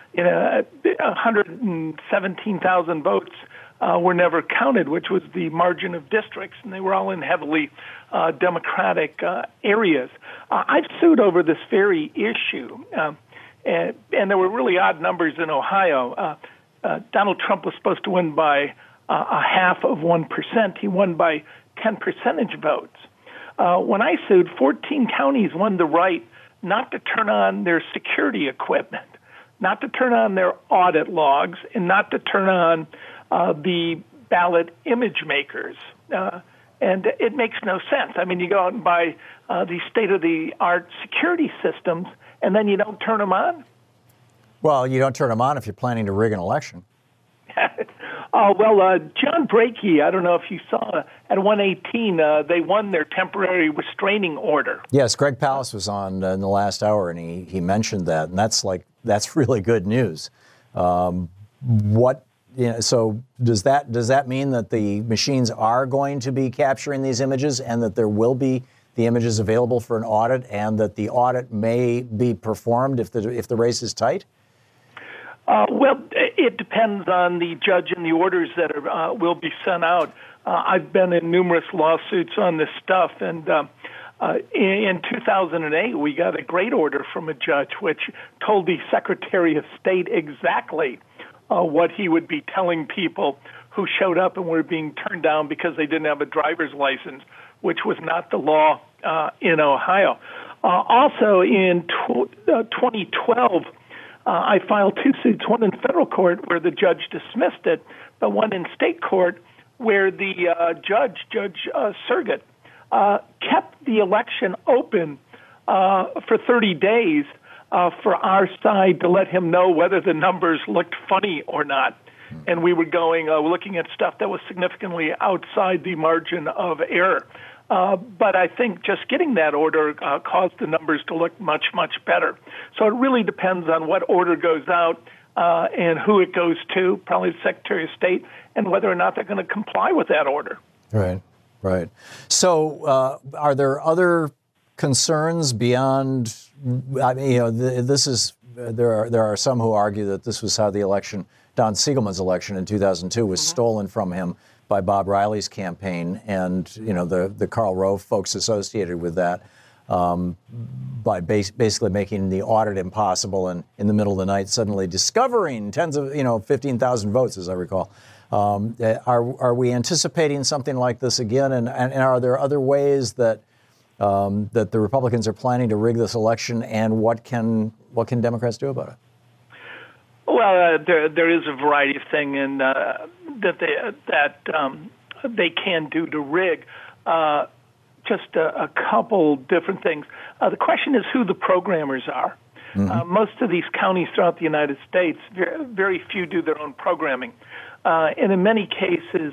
117,000 votes were never counted, which was the margin of districts, and they were all in heavily Democratic areas. I've sued over this very issue, and there were really odd numbers in Ohio. Donald Trump was supposed to win by 0.5%. He won by 10 percentage votes. When I sued, 14 counties won the right not to turn on their security equipment, not to turn on their audit logs, and not to turn on the ballot image makers. And it makes no sense. I mean, you go out and buy these state-of-the-art security systems, and then you don't turn them on? Well, you don't turn them on if you're planning to rig an election. John Brakey, I don't know if you saw, at 118, they won their temporary restraining order. Yes, Greg Palast was on in the last hour, and he mentioned that, and that's really good news. So does that mean that the machines are going to be capturing these images, and that there will be the images available for an audit, and that the audit may be performed if the race is tight? Well, it depends on the judge and the orders that will be sent out. I've been in numerous lawsuits on this stuff, and in 2008, we got a great order from a judge which told the Secretary of State exactly what he would be telling people who showed up and were being turned down because they didn't have a driver's license, which was not the law in Ohio. Also, in 2012, I filed two suits, one in federal court where the judge dismissed it, but one in state court where the Judge Surgott, kept the election open for 30 days for our side to let him know whether the numbers looked funny or not. And we were looking at stuff that was significantly outside the margin of error. But I think just getting that order caused the numbers to look much, much better. So it really depends on what order goes out and who it goes to, probably the Secretary of State, and whether or not they're going to comply with that order. Right, right. So are there other concerns beyond, I mean, this is, there are some who argue that this was how the election, Don Siegelman's election in 2002 was stolen from him by Bob Riley's campaign and, the Karl Rove folks associated with that by basically making the audit impossible and in the middle of the night suddenly discovering 15,000 votes, as I recall. Are we anticipating something like this again? And are there other ways that that the Republicans are planning to rig this election, and what can Democrats do about it? Well, there is a variety of things that they can do to rig. Just a couple different things. The question is who the programmers are. Mm-hmm. Most of these counties throughout the United States, very few do their own programming. And in many cases,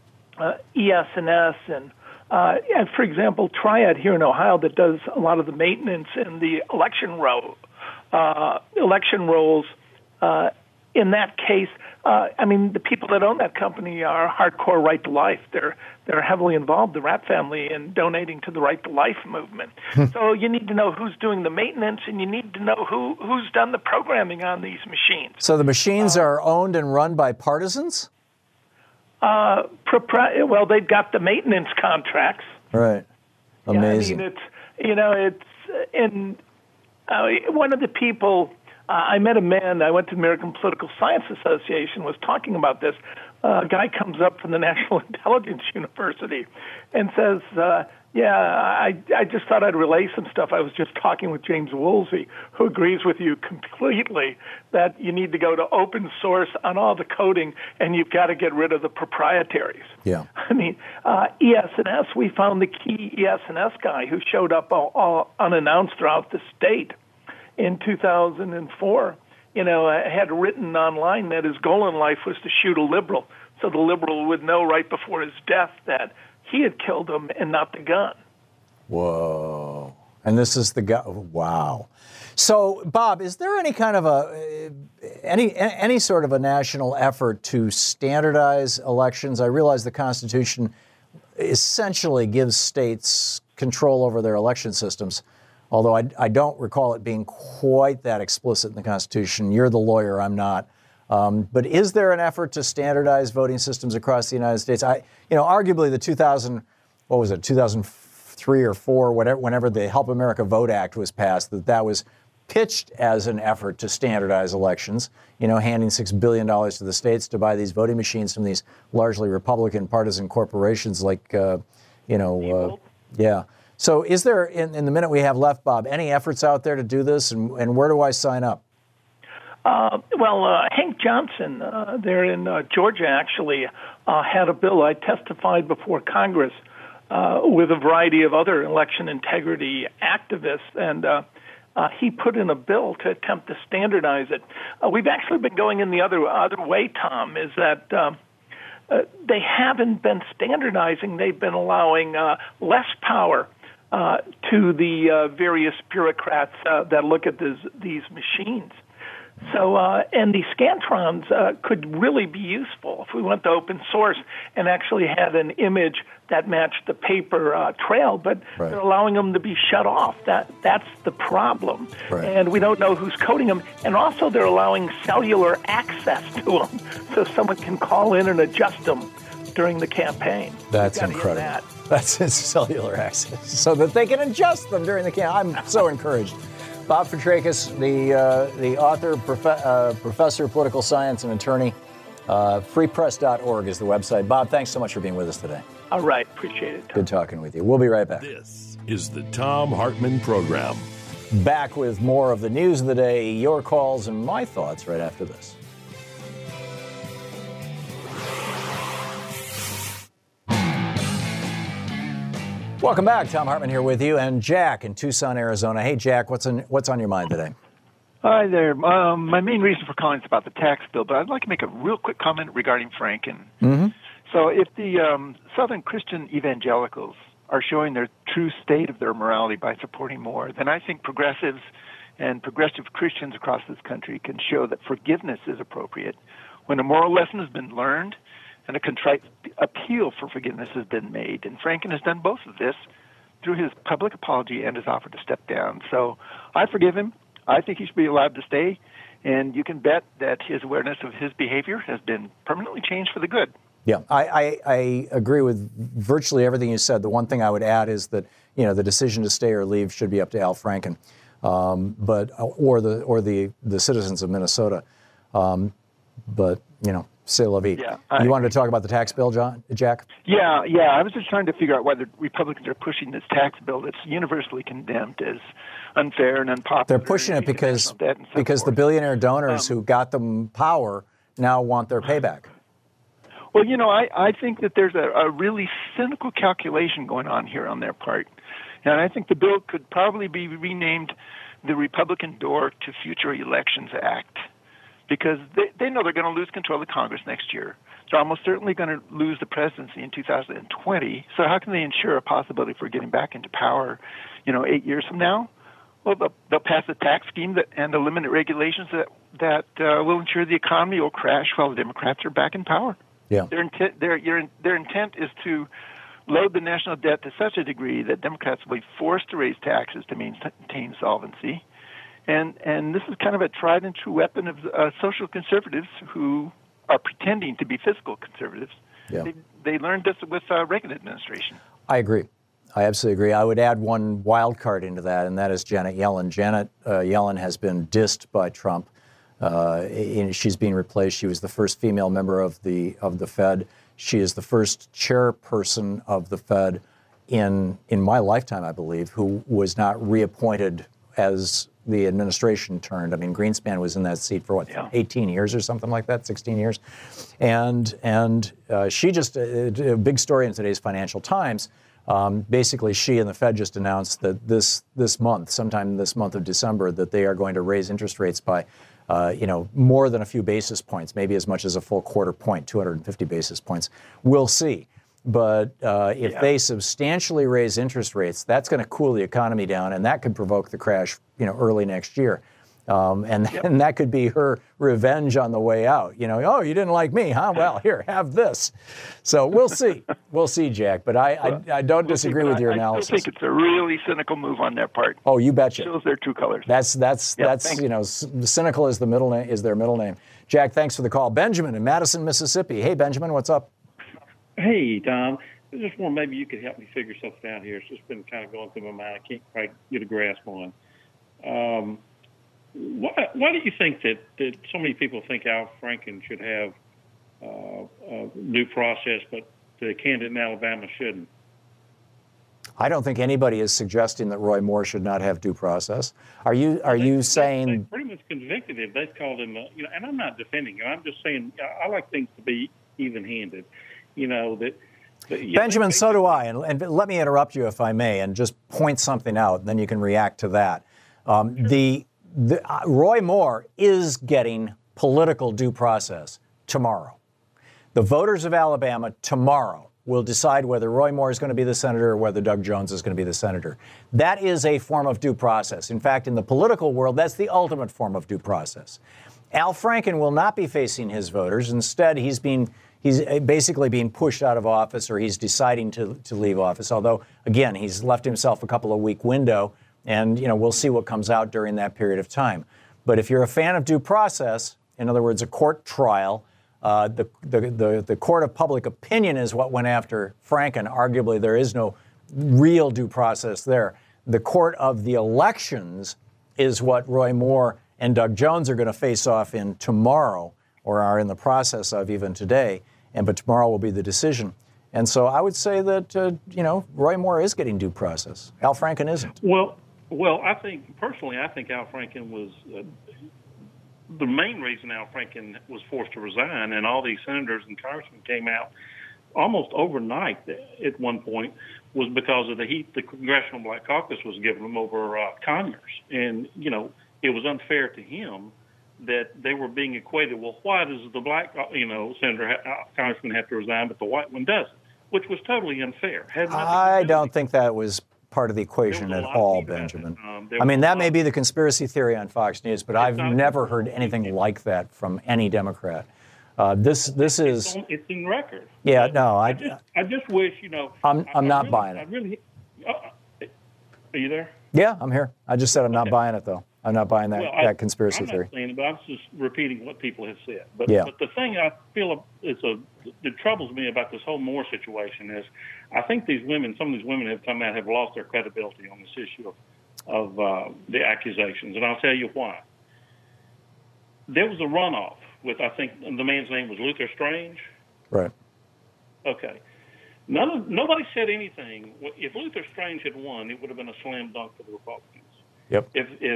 ES&S and for example, Triad here in Ohio that does a lot of the maintenance in the election rolls. In that case, the people that own that company are hardcore Right to Life. They're heavily involved, the Rapp family, in donating to the Right to Life movement. So you need to know who's doing the maintenance, and you need to know who's done the programming on these machines. So the machines are owned and run by partisans? Well, they've got the maintenance contracts. Right. Amazing. Yeah, one of the people. I met a man, I went to the American Political Science Association, was talking about this. A guy comes up from the National Intelligence University and says, I just thought I'd relay some stuff. I was just talking with James Woolsey, who agrees with you completely that you need to go to open source on all the coding, and you've got to get rid of the proprietaries. Yeah. ES&S, we found the key ES&S guy who showed up all unannounced throughout the state in 2004, had written online that his goal in life was to shoot a liberal, so the liberal would know right before his death that he had killed him and not the gun. Whoa. And this is the guy. Wow. So, Bob, is there any kind of any sort of a national effort to standardize elections? I realize the Constitution essentially gives states control over their election systems, although I don't recall it being quite that explicit in the Constitution. You're the lawyer, I'm not. But is there an effort to standardize voting systems across the United States? Arguably the 2003 or 4, whenever the Help America Vote Act was passed, that was pitched as an effort to standardize elections, handing $6 billion to the states to buy these voting machines from these largely Republican partisan corporations like, yeah. So is there, in the minute we have left, Bob, any efforts out there to do this, and where do I sign up? Hank Johnson there in Georgia actually had a bill. I testified before Congress with a variety of other election integrity activists, and he put in a bill to attempt to standardize it. We've actually been going in the other way, Tom, is that they haven't been standardizing. They've been allowing less power to the various bureaucrats that look at these machines. So, and the Scantrons could really be useful if we went to open source and actually had an image that matched the paper trail, but they're allowing them to be shut off. That's the problem. Right. And we don't know who's coding them. And also they're allowing cellular access to them so someone can call in and adjust them during the campaign. That's incredible. That's cellular access so that they can adjust them during the campaign. I'm so encouraged. Bob Fitrakis, the author, professor of political science and attorney. Freepress.org is the website. Bob, thanks so much for being with us today. All right. Appreciate it, Tom. Good talking with you. We'll be right back. This is the Thom Hartmann Program. Back with more of the news of the day, your calls, and my thoughts right after this. Welcome back. Thom Hartmann here with you, and Jack in Tucson, Arizona. Hey, Jack, what's on your mind today? Hi there. My main reason for calling is about the tax bill, but I'd like to make a real quick comment regarding Franken. Mm-hmm. So if the Southern Christian evangelicals are showing their true state of their morality by supporting more, then I think progressives and progressive Christians across this country can show that forgiveness is appropriate when a moral lesson has been learned and a contrite appeal for forgiveness has been made. And Franken has done both of this through his public apology and his offer to step down. So I forgive him. I think he should be allowed to stay. And you can bet that his awareness of his behavior has been permanently changed for the good. Yeah, I agree with virtually everything you said. The one thing I would add is that, the decision to stay or leave should be up to Al Franken, or the citizens of Minnesota. But, c'est la vie. Yeah, you wanted to talk about the tax bill, Jack? Yeah. I was just trying to figure out why the Republicans are pushing this tax bill that's universally condemned as unfair and unpopular. They're pushing it because the billionaire donors who got them power now want their payback. Well, I think that there's a really cynical calculation going on here on their part. And I think the bill could probably be renamed the Republican Door to Future Elections Act, because they know they're going to lose control of Congress next year. They're almost certainly going to lose the presidency in 2020. So how can they ensure a possibility for getting back into power, 8 years from now? Well, they'll pass a tax scheme and eliminate regulations that will ensure the economy will crash while the Democrats are back in power. Yeah. Their intent is to load the national debt to such a degree that Democrats will be forced to raise taxes to maintain solvency. And this is kind of a tried and true weapon of social conservatives who are pretending to be fiscal conservatives. Yeah. They learned this with Reagan administration. I agree. I absolutely agree. I would add one wild card into that, and that is Janet Yellen. Janet Yellen has been dissed by Trump. She's being replaced. She was the first female member of the Fed. She is the first chairperson of the Fed in my lifetime, I believe, who was not reappointed as the administration turned. I mean, Greenspan was in that seat for 18 years or something like that, 16 years. And she just, a big story in today's Financial Times, basically she and the Fed just announced that this month, sometime this month of December, that they are going to raise interest rates by more than a few basis points, maybe as much as a full quarter point, 250 basis points. We'll see. But if they substantially raise interest rates, that's going to cool the economy down, and that could provoke the crash, early next year. And that could be her revenge on the way out. Oh, you didn't like me, huh? Well, here, have this. So we'll see. We'll see, Jack. But I don't disagree with your analysis. I still think it's a really cynical move on their part. Oh, you betcha. It shows their true colors. That's cynical is the middle name, is their middle name. Jack, thanks for the call. Benjamin in Madison, Mississippi. Hey, Benjamin, what's up? Hey, Tom. I just wonder maybe you could help me figure something out here. It's just been kind of going through my mind. I can't quite get a grasp on. Why do you think that so many people think Al Franken should have due process, but the candidate in Alabama shouldn't? I don't think anybody is suggesting that Roy Moore should not have due process. Are you saying? They pretty much convicted him. They've called him, and I'm not defending him. I'm just saying I like things to be even-handed. Benjamin, so do I. And let me interrupt you if I may, and just point something out, and then you can react to that. Roy Moore is getting political due process tomorrow. The voters of Alabama tomorrow will decide whether Roy Moore is going to be the senator or whether Doug Jones is going to be the senator. That is a form of due process. In fact, in the political world, that's the ultimate form of due process. Al Franken will not be facing his voters. Instead, he's basically being pushed out of office, or he's deciding to leave office. Although, again, he's left himself a couple of week window, and we'll see what comes out during that period of time. But if you're a fan of due process, in other words, a court trial, the court of public opinion is what went after Franken. Arguably, there is no real due process there. The court of the elections is what Roy Moore and Doug Jones are going to face off in tomorrow, or are in the process of even today. But tomorrow will be the decision. And so I would say that, Roy Moore is getting due process. Al Franken isn't. Well, I think Al Franken was the main reason Al Franken was forced to resign, and all these senators and congressmen came out almost overnight at one point, was because of the heat the Congressional Black Caucus was giving them over Conyers. And, it was unfair to him that they were being equated. Well, why does the black, senator, congressman have to resign, but the white one doesn't? Which was totally unfair. I don't think that was part of the equation at all, Benjamin. That may be the conspiracy theory on Fox News, but I've never heard anything like that from any Democrat. This is. It's in record. Yeah, no, I just wish, I'm not buying it. Are you there? Yeah, I'm here. I just said I'm not buying it, though. I'm not buying that conspiracy theory. I'm not saying it, but I'm just repeating what people have said. But the thing I feel that troubles me about this whole Moore situation is, I think some of these women have come out, have lost their credibility on this issue of the accusations, and I'll tell you why. There was a runoff with, I think the man's name was Luther Strange. Right. Okay. Nobody said anything. If Luther Strange had won, it would have been a slam dunk for the Republicans. Yep.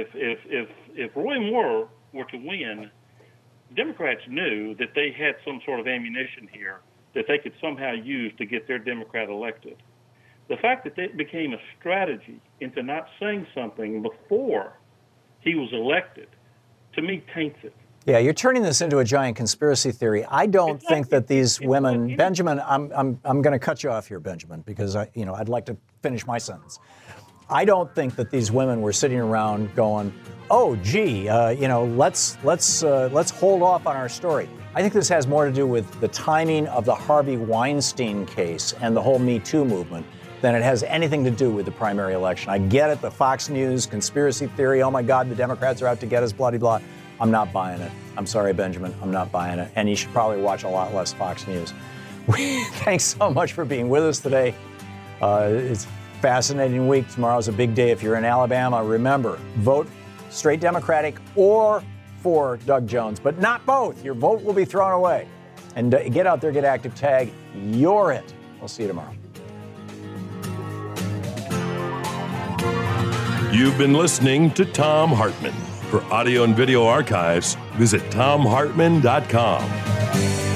If Roy Moore were to win, Democrats knew that they had some sort of ammunition here that they could somehow use to get their Democrat elected. The fact that it became a strategy into not saying something before he was elected, to me, taints it. Yeah, you're turning this into a giant conspiracy theory. I don't think that these women, Benjamin, I'm going to cut you off here, Benjamin, because I'd like to finish my sentence. I don't think that these women were sitting around going, "Oh, gee, let's hold off on our story." I think this has more to do with the timing of the Harvey Weinstein case and the whole Me Too movement than it has anything to do with the primary election. I get it, the Fox News conspiracy theory. Oh my God, the Democrats are out to get us. Blah blah blah. I'm not buying it. I'm sorry, Benjamin. I'm not buying it. And you should probably watch a lot less Fox News. Thanks so much for being with us today. It's a fascinating week. Tomorrow's a big day. If you're in Alabama, remember, vote straight Democratic or for Doug Jones, but not both. Your vote will be thrown away. And get out there, get active, tag, you're it. We'll see you tomorrow. You've been listening to Thom Hartmann. For audio and video archives, visit thomhartmann.com.